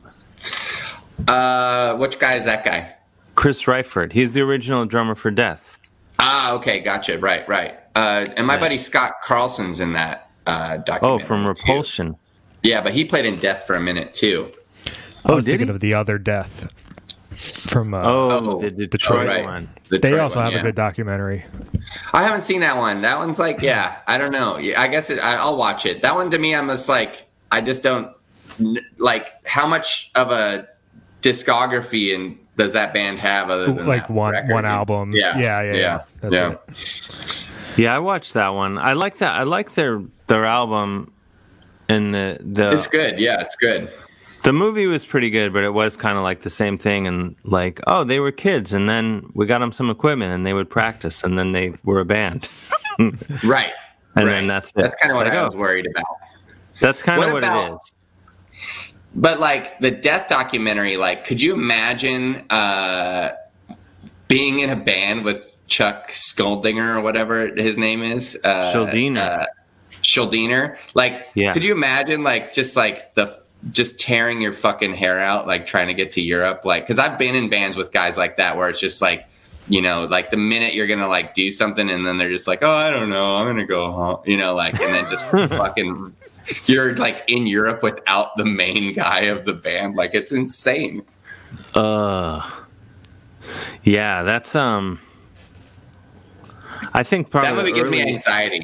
Uh, which guy is that guy? Chris Reifert. He's the original drummer for Death. Ah, okay, gotcha. Right, right. Uh, and my buddy Scott Carlson's in that uh, documentary. Oh, from too. Repulsion. Yeah, but he played in Death for a minute too. I was did thinking he? of the other Death from uh, Oh, the Detroit right. one. they Detroit also one, have yeah. a good documentary. I haven't seen that one. That one's like, yeah, I don't know. Yeah, I guess it, I, I'll watch it. That one to me, I'm just like, I just don't like how much of a discography and does that band have other than Like that one record? one album. Yeah, yeah, yeah. yeah, yeah. That's yeah. it. Yeah, I watched that one. I like that. I like their their album, and the the It's good. Yeah, it's good. the movie was pretty good, but it was kind of like the same thing. And like, oh, they were kids, and then we got them some equipment, and they would practice, and then they were a band. Right. And right. then that's it. That's kind of It's what like, I oh, was worried about. That's kind of What what about- it is. But like the Death documentary, like, could you imagine uh, being in a band with Chuck Schuldiner or whatever his name is? Uh, Schuldiner. Uh, Schuldiner. Like, Yeah. could you imagine like just like the just tearing your fucking hair out, like trying to get to Europe? Like, because I've been in bands with guys like that where it's just like, you know, like the minute you're gonna like do something and then they're just like, oh, I don't know, I'm gonna go home, you know, like, and then just fucking. You're like in Europe without the main guy of the band. Like it's insane. Uh, yeah, that's um. I think probably That movie gives me early- anxiety.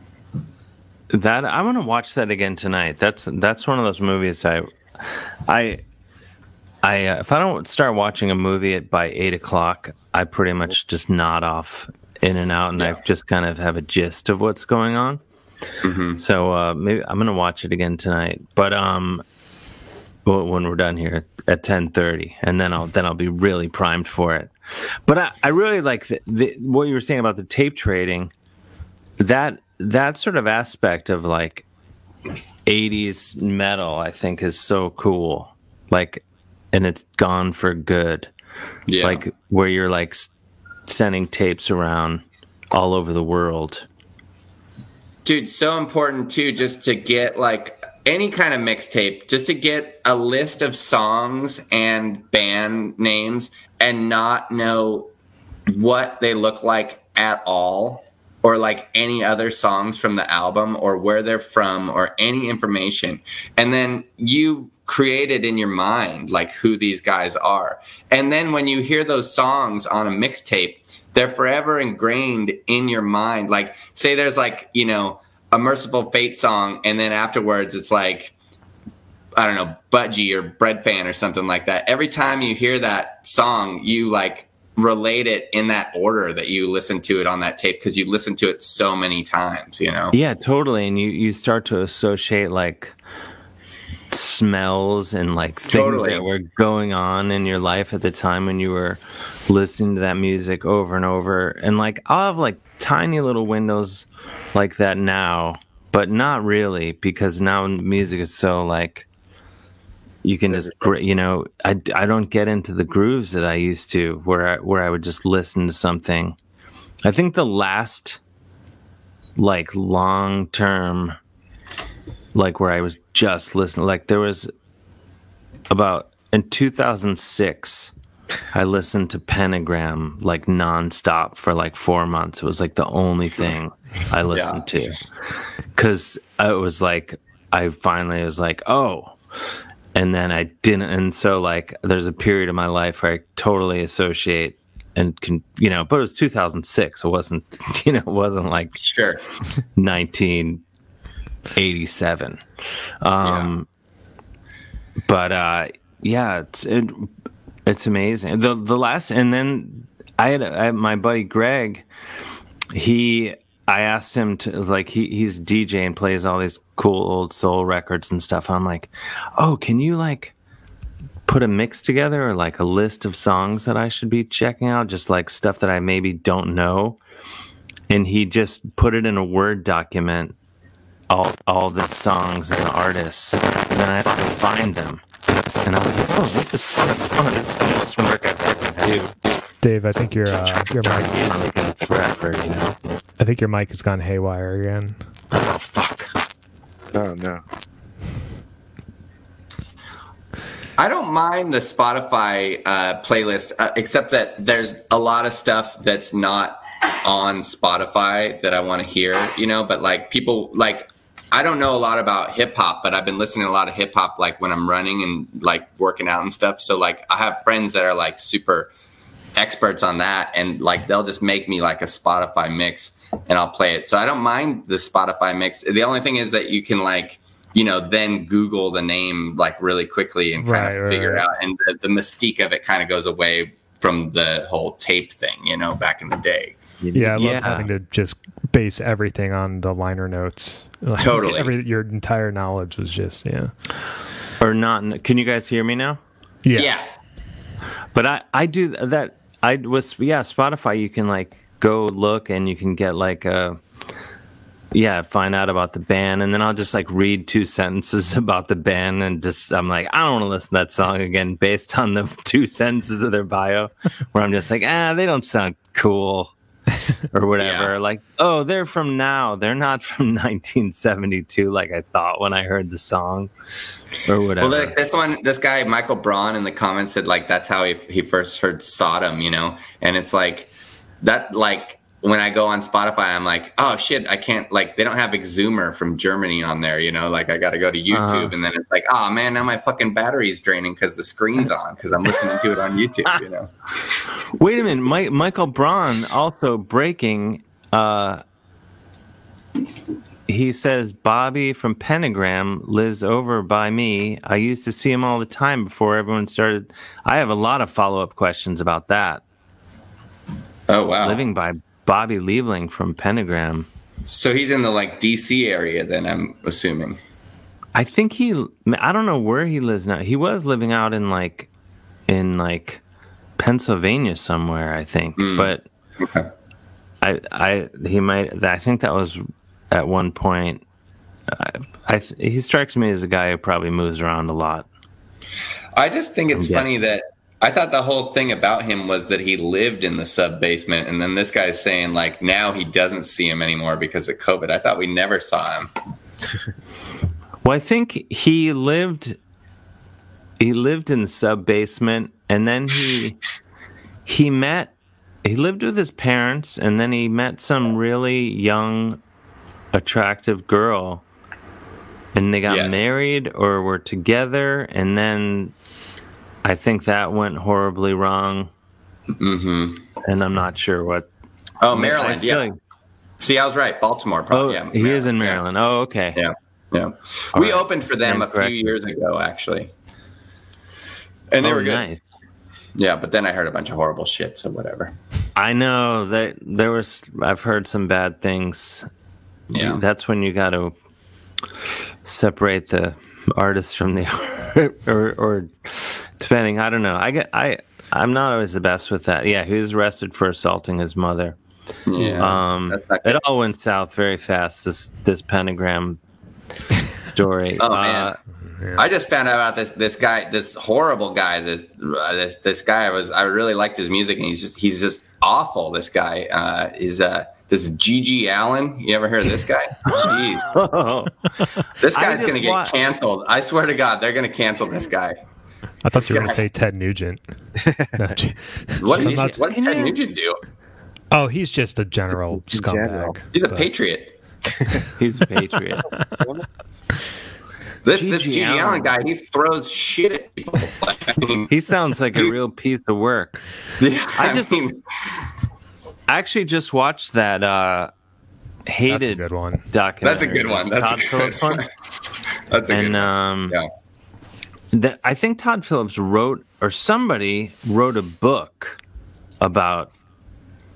That I want to watch that again tonight. That's that's one of those movies I, I, I uh, if I don't start watching a movie at by eight o'clock, I pretty much just nod off in and out, and I just kind of have a gist of what's going on. Mm-hmm. So uh, maybe I'm gonna watch it again tonight. But um, w- when we're done here at ten thirty, and then I'll then I'll be really primed for it. But I, I really like the, the, what you were saying about the tape trading. That that sort of aspect of like eighties metal, I think, is so cool. Like, and it's gone for good. Yeah. Like where you're like s- sending tapes around all over the world. Dude, so important too, just to get like any kind of mixtape, just to get a list of songs and band names and not know what they look like at all, or like any other songs from the album or where they're from or any information. And then you create it in your mind, like who these guys are. And then when you hear those songs on a mixtape, they're forever ingrained in your mind. Like, say there's like, you know, a Merciful Fate song, and then afterwards it's like, I don't know, Budgie or Bread Fan or something like that. Every time you hear that song, you like relate it in that order that you listen to it on that tape because you listen to it so many times, you know? Yeah, totally. And you, you start to associate like smells and like things Totally. that were going on in your life at the time when you were listening to that music over and over. And like I'll have like tiny little windows like that now, but not really, because now music is so like you can just gr- you know I, I don't get into the grooves that I used to where I, where I would just listen to something. I think the last like long term like where I was just listening, like there was about in two thousand six I listened to Pentagram like nonstop for like four months. It was like the only thing I listened Yeah. to, because it was like I finally was like, oh, and then I didn't. And so like there's a period of my life where I totally associate and can, you know, but it was two thousand six. It wasn't, you know, it wasn't like Sure. nineteen eighty-seven. Um, but uh, yeah, it's it, it's amazing. The the last, and then I had, I had my buddy Greg. He, I asked him to like he he's D J and plays all these cool old soul records and stuff. I'm like, oh, can you like put a mix together or like a list of songs that I should be checking out, just like stuff that I maybe don't know? And he just put it in a Word document, all all the songs and the artists, and then I had to find them. And I was like, oh, this is fun. fun. This is the most work I've ever do. Dave, I think your uh, your mic is forever, you know. I think your mic has gone haywire again. Oh fuck! Oh no. I don't mind the Spotify uh, playlist, uh, except that there's a lot of stuff that's not on Spotify that I want to hear, you know. But like people, like I don't know a lot about hip hop, but I've been listening to a lot of hip hop, like when I'm running and like working out and stuff. So like I have friends that are like super experts on that, and like they'll just make me like a Spotify mix and I'll play it. So I don't mind the Spotify mix. The only thing is that you can like, you know, then Google the name like really quickly and kind Right, of right, figure right. out, and the, the mystique of it kind of goes away from the whole tape thing, you know, back in the day. Yeah, I love Yeah. having to just base everything on the liner notes. Like, Totally. Every, your entire knowledge was just, yeah. Or not? Can you guys hear me now? Yeah. Yeah. But I, I do that. I was, yeah, Spotify, you can like go look and you can get like a, yeah, find out about the band. And then I'll just like read two sentences about the band and just, I'm like, I don't want to listen to that song again based on the two sentences of their bio where I'm just like, ah, they don't sound cool or whatever. Yeah. Like, oh, they're from now. They're not from nineteen seventy-two like I thought when I heard the song or whatever. Well, like this one, this guy, Michael Braun, in the comments said like that's how he he first heard Sodom, you know? And it's like that, like when I go on Spotify, I'm like, oh shit, I can't, like they don't have Exumer from Germany on there, you know? Like I got to go to YouTube, Uh-huh. and then it's like, oh man, now my fucking battery's draining because the screen's on because I'm listening to it on YouTube, you know? Wait a minute, Mike, Michael Braun also breaking. Uh, he says Bobby from Pentagram lives over by me. I used to see him all the time before everyone started. I have a lot of follow up questions about that. Oh wow, living by Bobby Liebling from Pentagram. So he's in the like D C area, then I'm assuming. I think he. I don't know where he lives now. He was living out in like, in like. Pennsylvania somewhere, I think, Mm. but Okay. I, I, he might. I think that was at one point. I, I, he strikes me as a guy who probably moves around a lot. I just think it's I'm funny guessing. that I thought the whole thing about him was that he lived in the sub basement, and then this guy's saying like now he doesn't see him anymore because of COVID. I thought we never saw him. Well, I think he lived. He lived in the sub basement, and then he he met. He lived with his parents, and then he met some really young, attractive girl, and they got Yes. married or were together, and then I think that went horribly wrong. Mm-hmm. And I'm not sure what. Oh, I Maryland, feel yeah. like- See, I was right. Baltimore, probably. oh, yeah, he is in yeah. Maryland. Oh, okay. Yeah, yeah. All We right. opened for them Stand a few corrected. years ago, actually, and they Oh, were good. nice. Yeah, but then I heard a bunch of horrible shit, so whatever. I know that there was. I've heard some bad things. Yeah. That's when you got to separate the artist from the art, or, or depending. I don't know. I get. I. I'm not always the best with that. Yeah, he was arrested for assaulting his mother. Yeah, Um, that's not it all went south very fast. This this pentagram story. Oh Uh, man, I just found out about this this guy, this horrible guy. This uh, this this guy was. I really liked his music, and he's just he's just awful. This guy uh, is uh, this G G Allen. You ever heard of this guy? Jeez, this I guy's just gonna get wa- canceled. I swear to God, they're gonna cancel this guy. I thought you were going guy- to say Ted Nugent. No, gee- What I'm did not- what did Ted Nugent do? Oh, he's just a general scumbag. He's a but- patriot. He's a patriot. This this G G G G Allen Allen guy, he throws shit at people. Like, I mean, He sounds like a real piece of work. yeah, I I just mean, I actually just watched that uh, hated good one. documentary. That's a good one. That's Todd a good Phillips one. That's a and good one. um, Yeah. that I think Todd Phillips wrote, or somebody wrote a book about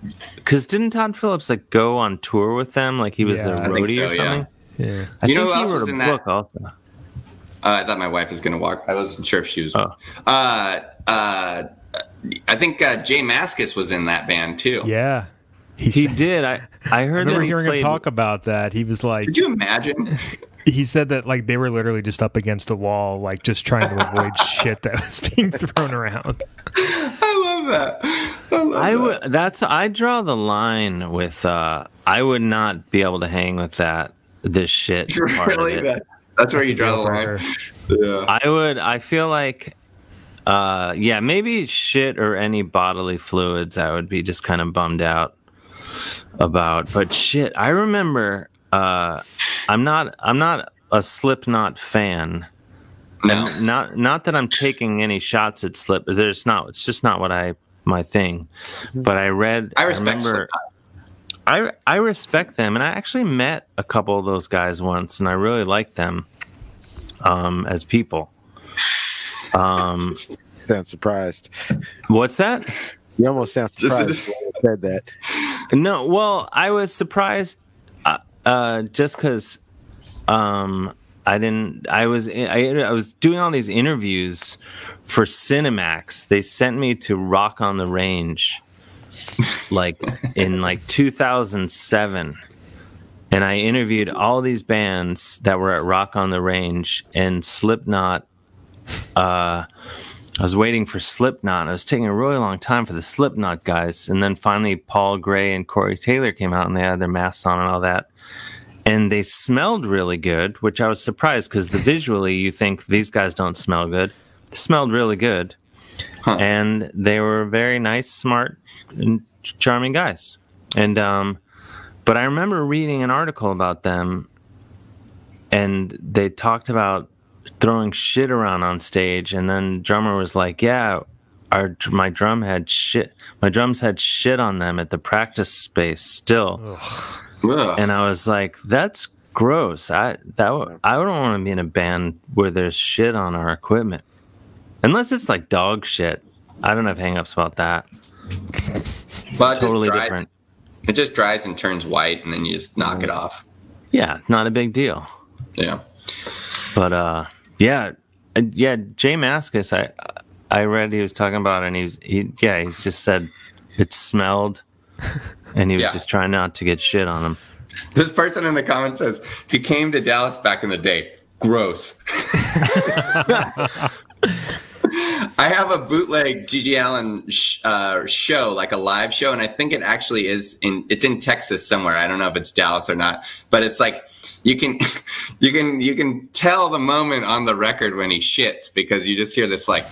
because didn't Todd Phillips like go on tour with them? Like he was Yeah. their I think roadie so, or something. Yeah. yeah. I You know think who he else wrote was a in that? book also. Uh, I thought my wife was going to walk. I wasn't sure if she was. Oh. Uh, uh, I think uh, Jay Mascis was in that band too. Yeah. He, he did. I I heard I remember that he hearing played... him talk about that. He was like, Could you imagine? He said that like they were literally just up against a wall, like just trying to avoid shit that was being thrown around. I love that. I, love I that. would. That's I draw the line with. uh I would not be able to hang with that. This shit. Part Really? of it. That, that's where you draw the line. Yeah. I would. I feel like. Uh, yeah, maybe shit or any bodily fluids. I would be just kind of bummed out about. But shit, I remember. Uh, I'm not. I'm not a Slipknot fan. No. And not. Not that I'm taking any shots at Slip. There's not. It's just not what I. My thing. But I read. I respect I remember, I I respect them, and I actually met a couple of those guys once, and I really liked them. Um, as people. Um, sound surprised. What's that? You almost sound surprised when you said that. No, well, I was surprised, uh, uh, just because, um, I didn't. I was I, I was doing all these interviews for Cinemax. They sent me to Rock on the Range, like in like two thousand seven. And I interviewed all these bands that were at Rock on the Range, and Slipknot. Uh, I was waiting for Slipknot. It was taking a really long time for the Slipknot guys, and then finally Paul Gray and Corey Taylor came out, and they had their masks on and all that, and they smelled really good, which I was surprised because the visually you think these guys don't smell good. They smelled really good, huh. And they were very nice, smart, and charming guys. And um, but I remember reading an article about them, and they talked about throwing shit around on stage, and then the drummer was like, yeah, our my drum had shit my drums had shit on them at the practice space still. Ugh. And I was like, that's gross. I that I don't want to be in a band where there's shit on our equipment, unless it's like dog shit. I don't have hang-ups about that. Well, it totally just dries, different. It just dries and turns white, and then you just knock it off. Yeah, not a big deal. Yeah. But uh yeah, yeah, Jay Mascis, I I read he was talking about it, and he's he yeah, he's just said it smelled, and he was Yeah. just trying not to get shit on him. This person in the comments says he came to Dallas back in the day. Gross. I have a bootleg G G Allen sh- uh, show, like a live show, and I think it actually is in. It's in Texas somewhere. I don't know if it's Dallas or not, but it's like you can, you can, you can tell the moment on the record when he shits because you just hear this like,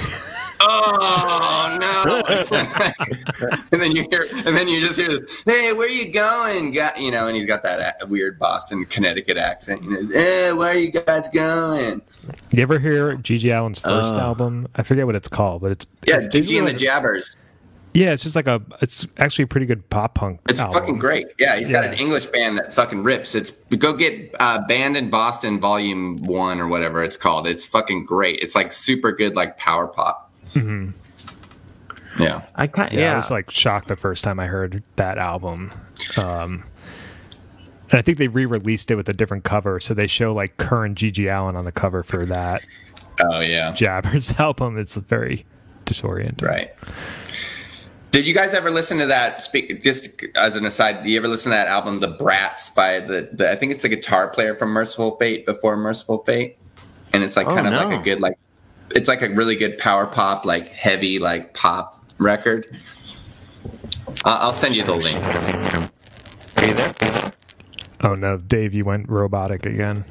oh no, and then you hear, and then you just hear this, hey, where are you going? Got you know, and he's got that a- weird Boston, Connecticut accent. You know, hey, where are you guys going? You ever hear G G Allen's first Uh. album? I forget what it's called, but it's Yeah, it's Gigi and the visually- Jabbers. Yeah, it's just like a. It's actually a pretty good pop punk. It's album. fucking great. Yeah, he's got Yeah. an English band that fucking rips. It's go get uh, Band in Boston Volume One or whatever it's called. It's fucking great. It's like super good, like power pop. Mhm. Yeah, I kind Yeah, I yeah. was like shocked the first time I heard that album. Um, and I think they re-released it with a different cover, so they show like current G G Allen on the cover for that Oh yeah, Jabbers album. It's very disorienting. right. Did you guys ever listen to that? Speak just as an aside. Do you ever listen to that album, The Brats, by the, the I think it's the guitar player from Merciful Fate before Merciful Fate, and it's like Oh, kind of no. like a good like it's like a really good power pop, like heavy like pop record. Uh, I'll send you the link. Are you there? Oh no, Dave, you went robotic again.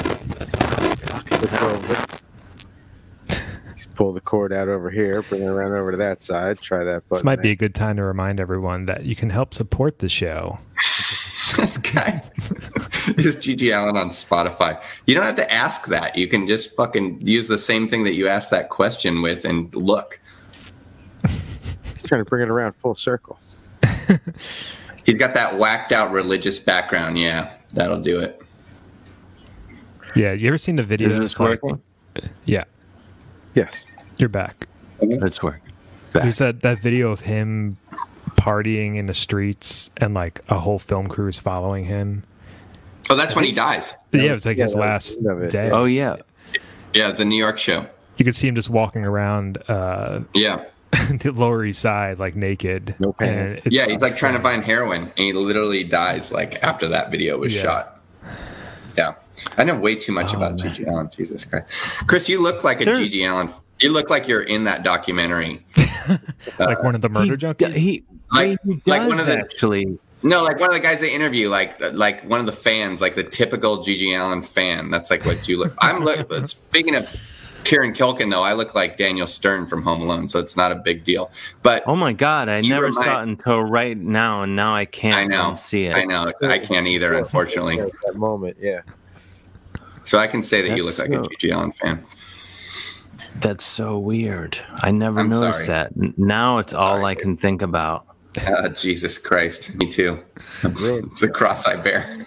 Just pull the cord out over here, bring it around over to that side. Try that button. This might be a good time to remind everyone that you can help support the show. This guy is G G Allen on Spotify. You don't have to ask that. You can just fucking use the same thing that you asked that question with and look. He's trying to bring it around full circle. He's got that whacked out religious background. Yeah, that'll do it. Yeah, you ever seen the video? Is this that's like- working? Yeah, Yes. you're back. It's working. Back. There's that, that video of him partying in the streets and like a whole film crew is following him. Oh, that's when he dies. Yeah, it was like his last day. Oh yeah, yeah, it's a New York show. You could see him just walking around. Uh, yeah. The Lower East Side, like naked. No pants. Yeah, he's like trying to find heroin, and he literally dies like after that video was Yeah. shot. Yeah, I know way too much Oh, about G G Allen. Jesus Christ, Chris, you look like a There- G G Allen. You look like you're in that documentary. Like one of the murder junkies. He like he does like one of the actually. no, like one of the guys they interview, like like one of the fans, like the typical G G Allen fan. That's like what you look. I'm look. Speaking of Kieran Culkin, though, I look like Daniel Stern from Home Alone, so it's not a big deal. But Oh my God, I You never remind- saw it until right now, and now I can't I know, see it. I know, I can't either, unfortunately. At that moment, yeah. So I can say that you That's look like so- a G G Allen fan. That's so weird. I never I'm noticed sorry. that. N- Now it's all I can think about. Uh, Jesus Christ, me too. It's a cross-eyed bear.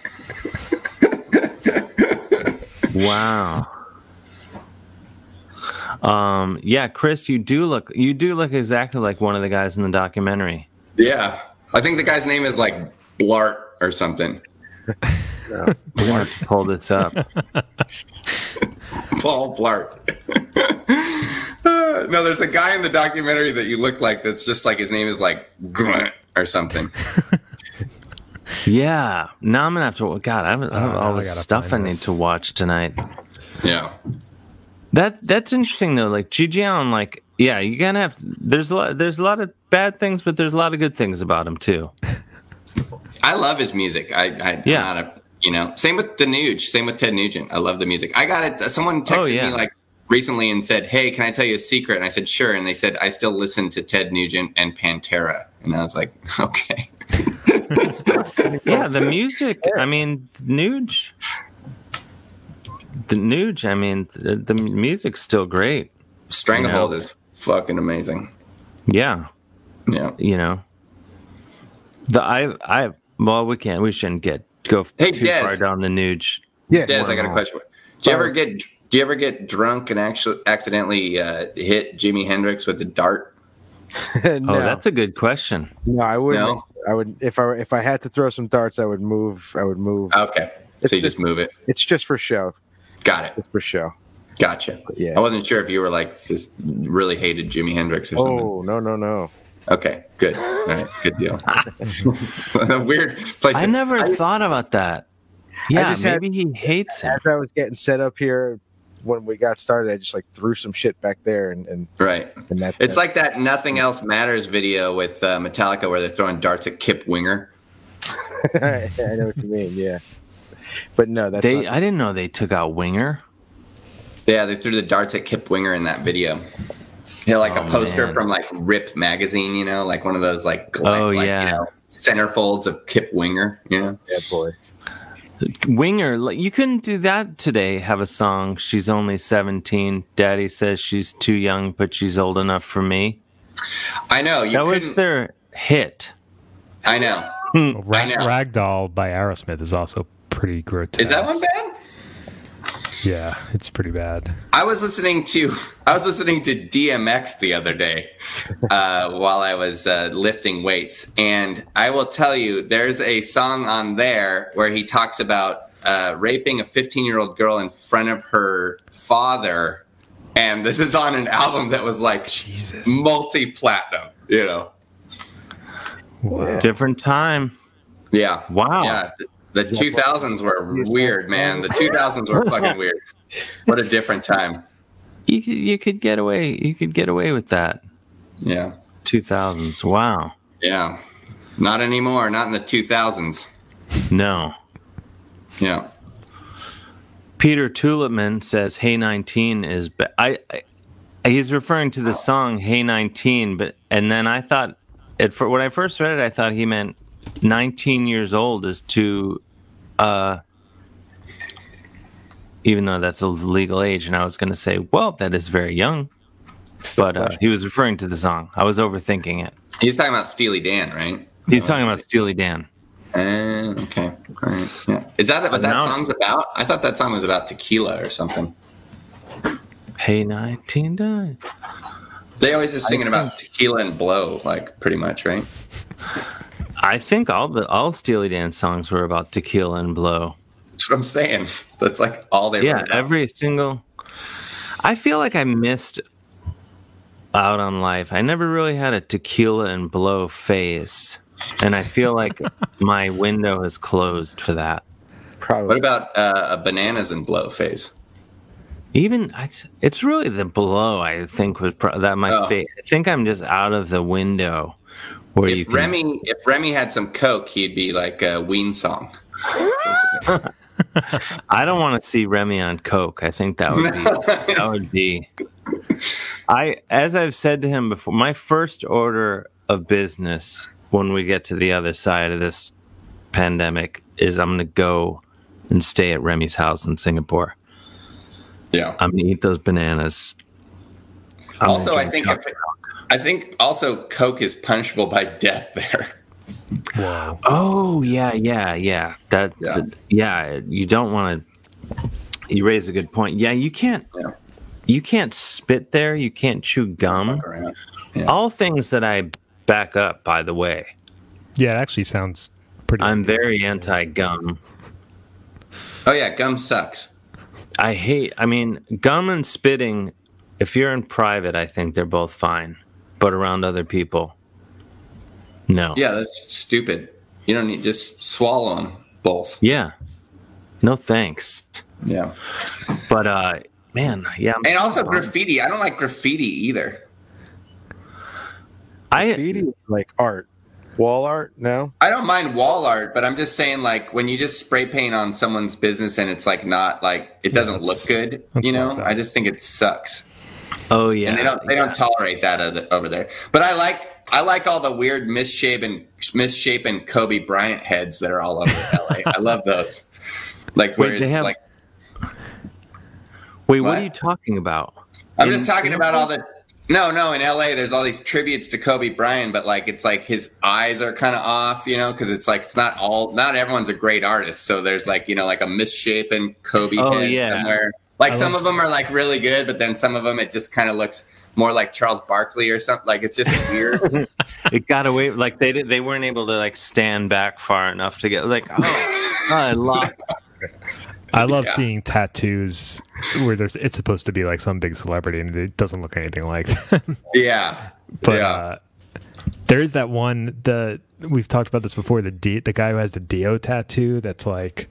Wow. Um. Yeah, Chris, you do look. You do look exactly like one of the guys in the documentary. Yeah, I think the guy's name is like Blart or something. We're gonna have to pull this up. Paul Blart. Uh, no, there's a guy in the documentary that you look like that's just like his name is like Grunt or something. Yeah. Now I'm gonna have to. God, I have, I have Oh, all I this gotta stuff I find need this. to watch tonight. Yeah. That that's interesting though. Like G G Allen, like yeah, you gotta have. There's a lot. There's a lot of bad things, but there's a lot of good things about him too. I love his music. I, I Yeah. I'm not a, you know, same with the Nuge, same with Ted Nugent. I love the music. I got it. Someone texted Oh, yeah. me like recently and said, "Hey, can I tell you a secret?" And I said, "Sure." And they said, "I still listen to Ted Nugent and Pantera." And I was like, "Okay." Yeah, the music. I mean, Nuge. The Nuge. I mean, the, the music's still great. Stranglehold You know? is fucking amazing. Yeah. Yeah. You know. The I I well we can't we shouldn't get go Hey, too Des. far down the Nuge. Yeah. Des, I got a question. Do you ever get do you ever get drunk and actually accidentally uh, hit Jimi Hendrix with the dart? no, Oh, that's a good question. no, I wouldn't. No? I would if I if I had to throw some darts, I would move. I would move. Okay. So you just move it. It's just for show. Got it. Just for show. Gotcha. Yeah. I wasn't sure if you were like just really hated Jimi Hendrix or something. Oh no no no. Okay, good. All right, good deal. A weird place. I to- never I- thought about that. Yeah, just had- maybe he hates him. As I was getting set up here when we got started, I just like threw some shit back there and and, Right. and that. It's like that Nothing Else Matters video with uh, Metallica where they're throwing darts at Kip Winger. I know what you mean. Yeah, but no, that's They not, I didn't know they took out Winger. Yeah, they threw the darts at Kip Winger in that video. You know, like Oh, a poster man. from like Rip magazine, you know, like one of those like, gla- Oh, like, yeah. you know, centerfolds of Kip Winger, you know. bad boys. Winger, like you couldn't do that today. Have a song. She's only seventeen. Daddy says she's too young, but she's old enough for me. I know you That was couldn't. their hit. I know. Ra- I know. Ragdoll by Aerosmith is also pretty grotesque. Is that one bad? Yeah, it's pretty bad. I was listening to I was listening to D M X the other day uh, while I was uh, lifting weights, and I will tell you, there's a song on there where he talks about uh, raping a fifteen-year-old girl in front of her father, and this is on an album that was like Jesus. multi-platinum, you know? Wow. Different time. Yeah. Wow. Yeah. The two thousands were weird, man. The two thousands were fucking weird. What a different time. You could, you could get away. You could get away with that. Yeah. Two thousands. Wow. Yeah. Not anymore. Not in the two thousands. No. Yeah. Peter Tulipman says, "Hey nineteen is." Be- I, I. He's referring to the song "Hey nineteen," but and then I thought, it for when I first read it, I thought he meant nineteen years old is too. Uh, even though that's a legal age, and I was going to say, well, that is very young. But uh, he was referring to the song. I was overthinking it. He's talking about Steely Dan, right? He's talking about Steely Dan. Uh, okay. All right. Yeah. Is that what that No. song's about? I thought that song was about tequila or something. Hey nineteen, die. They always just singing about tequila and blow, like pretty much, right? I think all the all Steely Dan songs were about tequila and blow. That's what I'm saying. That's like all they. Yeah, wrote about. every single. I feel like I missed out on life. I never really had a tequila and blow phase, and I feel like my window is closed for that. Probably. What about uh, a bananas and blow phase? Even I, it's really the blow. I think was pro- that my Oh. face. I think I'm just out of the window where you If can. Remy, if Remy had some Coke, he'd be like a Ween song. I don't want to see Remy on coke. I think that would be that would be. I as I've said to him before, my first order of business when we get to the other side of this pandemic is I'm going to go and stay at Remy's house in Singapore. Yeah, I'm going to eat those bananas. I'm also, gonna I drink think chocolate. if, I think also Coke is punishable by death there. Wow. Oh yeah, yeah, yeah. That Yeah. the- yeah. You don't want to. You raise a good point. Yeah, you can't. Yeah. You can't spit there. You can't chew gum. Yeah. All things that I back up. By the way, Yeah, it actually sounds pretty. I'm very anti-gum. Oh yeah, gum sucks. I hate. I mean, gum and spitting. If you're in private, I think they're both fine, but around other people, no. Yeah, that's stupid. You don't need just swallow them both. Yeah. No thanks. Yeah. But uh, man, yeah. I'm And also so- graffiti. I don't like graffiti either. I Graffiti is like art, wall art. No, I don't mind wall art, but I'm just saying, like, when you just spray paint on someone's business and it's like not like it doesn't that's- look good, that's you know. fucked up. I just think it sucks, Oh yeah. and they don't they don't tolerate that other- over there. But I like I like all the weird misshapen misshapen Kobe Bryant heads that are all over L A. I love those. Like where Wait, they it's have- like Wait, what What? are you talking about? I'm In just talking about Singapore? all the. No, no, in L A, there's all these tributes to Kobe Bryant, but like it's like his eyes are kind of off, you know, because it's like it's not all, not everyone's a great artist. So there's like, you know, like a misshapen Kobe Oh, head yeah. somewhere. Like I some love- of them are like really good, but then some of them it just kind of looks more like Charles Barkley or something. Like it's just weird. It got away. Like they did, they weren't able to like stand back far enough to get like. Oh, I love. I love Yeah. seeing tattoos where there's it's supposed to be like some big celebrity and it doesn't look anything like them. yeah. But yeah. uh, there is that one the we've talked about this before. The D, the guy who has the Dio tattoo that's like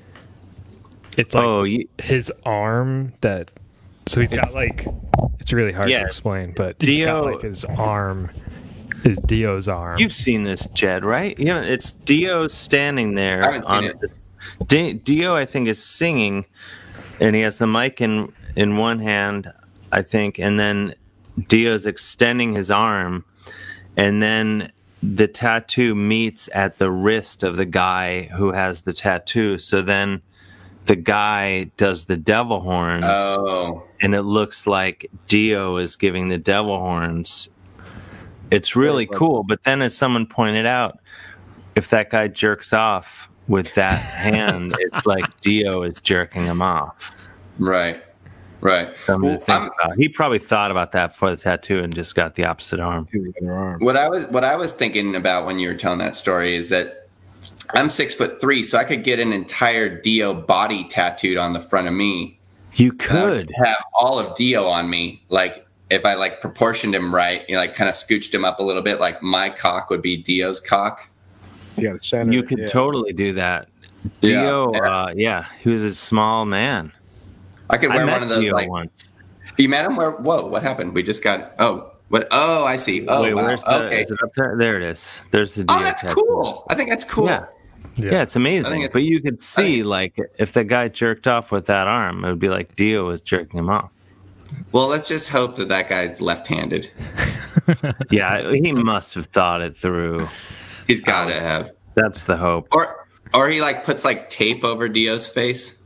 it's like Oh, you, his arm that. So he's got like it's really hard Yeah. to explain, but he's Dio- got like his arm, his Dio's arm. you've seen this, Jed, right? Yeah, it's Dio standing there. I haven't seen on it. this- Di- Dio, I think, is singing, and he has the mic in in one hand, I think, and then Dio's extending his arm, and then the tattoo meets at the wrist of the guy who has the tattoo. So then the guy does the devil horns, Oh. and it looks like Dio is giving the devil horns. It's really cool. But then, as someone pointed out, if that guy jerks off with that hand, it's like Dio is jerking him off. Right. Right. Something Well, to think I'm- about. He probably thought about that before the tattoo and just got the opposite arm. the other arm. What I was what I was thinking about when you were telling that story is that I'm six foot three, so I could get an entire Dio body tattooed on the front of me. You And I would could. have all of Dio on me, like if I like proportioned him right, you know, like kind of scooched him up a little bit, like my cock would be Dio's cock. Yeah, the center. You could yeah. totally do that. Yeah, Dio, yeah. Uh, yeah, he was a small man. I could I wear met one of those. Dio Like, once. you met him? Where? Whoa! What happened? We just got. Oh, what? Oh, I see. Oh, Wait, wow. where's the, Okay. is it up there? There it is. There's the Dio Oh, that's tattoo. cool. I think that's cool. Yeah. Yeah, it's amazing. it's- But you could see, like, if the guy jerked off with that arm, it would be like Dio was jerking him off. Well, let's just hope that that guy's left-handed. Yeah, he must have thought it through. He's got to have. That's the hope. Or, or he like puts like tape over Dio's face.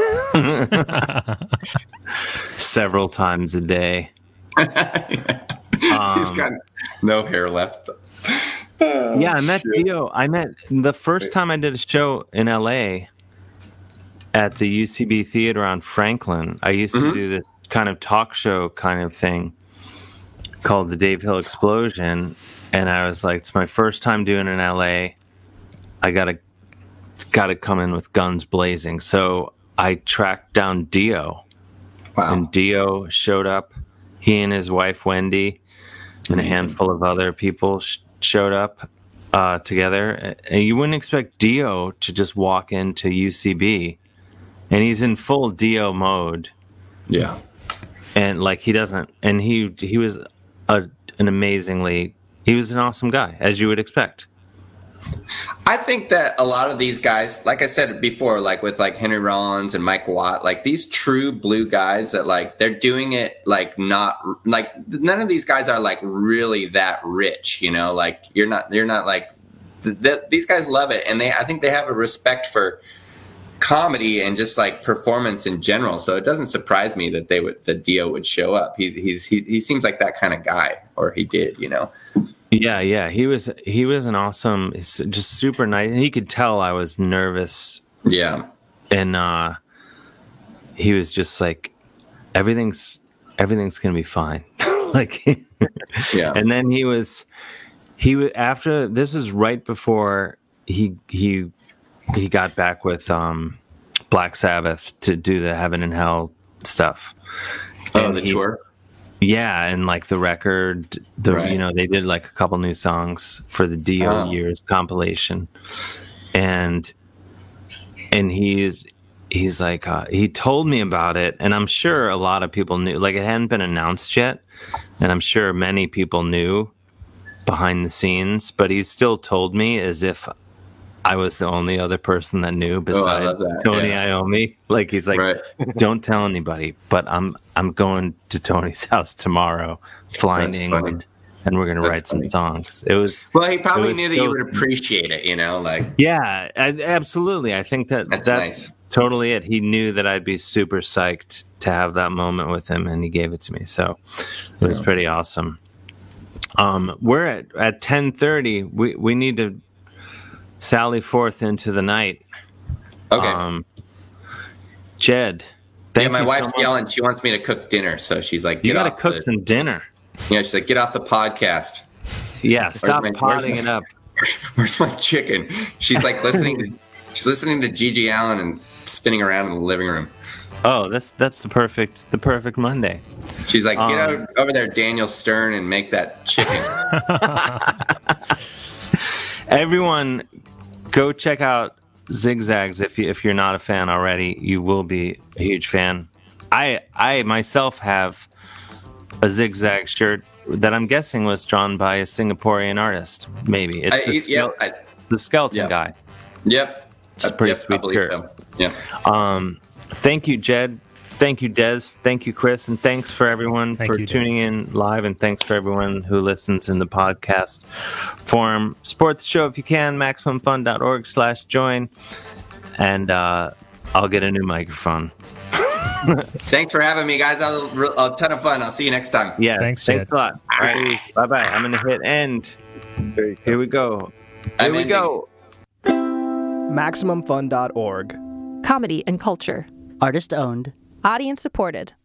Several times a day. He's Um, got no hair left. yeah, I met Dio. I met the first time I did a show in L A at the U C B Theater on Franklin. I used Mm-hmm. to do this kind of talk show kind of thing. called the Dave Hill Explosion, and I was like, it's my first time doing it in L A. I gotta gotta come in with guns blazing. So I tracked down Dio. Wow. And Dio showed up. He and his wife Wendy and a handful of other people sh- showed up uh, together. And you wouldn't expect Dio to just walk into U C B, and he's in full Dio mode. Yeah. And like he doesn't, and he he was a, an amazingly, he was an awesome guy, as you would expect. I think that a lot of these guys, like I said before, like with like Henry Rollins and Mike Watt, like these true blue guys that like they're doing it like not like none of these guys are like really that rich, you know, like you're not you're not like th- these guys love it, and they I think they have a respect for comedy and just like performance in general. So it doesn't surprise me that they would that Dio would show up. He's he's he, he seems like that kind of guy, or he did, you know. Yeah, yeah, he was he was an awesome, just super nice, and he could tell I was nervous. Yeah, and uh, he was just like, everything's everything's gonna be fine. Like, yeah. And then he was he was after this was right before he he he got back with um, Black Sabbath to do the Heaven and Hell stuff. Oh, and the he, tour. Yeah, and like the record, the Right. you know they did like a couple new songs for the Dio Oh. Years compilation, and and he's he's like uh, he told me about it, and I'm sure a lot of people knew, like it hadn't been announced yet, and I'm sure many people knew behind the scenes, but he still told me as if I was the only other person that knew besides love that, Tony yeah. Iommi. Like he's like, Right. don't tell anybody, but I'm I'm going to Tony's house tomorrow, flying That's to funny. England, and we're gonna That's write funny. some songs. It was Well, he probably it was knew that so- you would appreciate it, you know, like Yeah, I, absolutely. I think that That's that's, nice. totally it. He knew that I'd be super psyched to have that moment with him, and he gave it to me. So it was Yeah. pretty awesome. Um, we're at at ten thirty. We we need to sally forth into the night. Okay. Um, Jed, yeah, thank my you wife's so much. yelling. She wants me to cook dinner, so she's like, You "Get got to off cook the, some dinner. Yeah, she's like, "Get off the podcast." Yeah, Where's stop my- where's potting my- it up. Where's my chicken? She's like listening. to, she's listening to Gigi Allen and spinning around in the living room. Oh, that's that's the perfect the perfect Monday. She's like, "Get Um, out over there, Daniel Stern, and make that chicken." Everyone, go check out Zigzags if you if you're not a fan already. You will be a huge fan. I I myself have a Zigzag shirt that I'm guessing was drawn by a Singaporean artist. Maybe it's I- the, yeah, skele- I- the skeleton yeah. guy. Yep, It's a Uh, pretty yep, I sweet believe shirt. so. Yeah. Um, thank you, Jed. Thank you, Des. Thank you, Chris. And thanks for everyone Thank for you, Des. tuning in live. And thanks for everyone who listens in the podcast form. Support the show if you can. MaximumFun.org slash join. And uh, I'll get a new microphone. Thanks for having me, guys. That was a real- a ton of fun. I'll see you next time. Yeah. Thanks, Thanks Jed. a lot. All right. Bye-bye. I'm going to hit end. Here we go. Here I'm we ending. go. Maximum Fun dot org. Comedy and culture. Artist owned. Audience supported.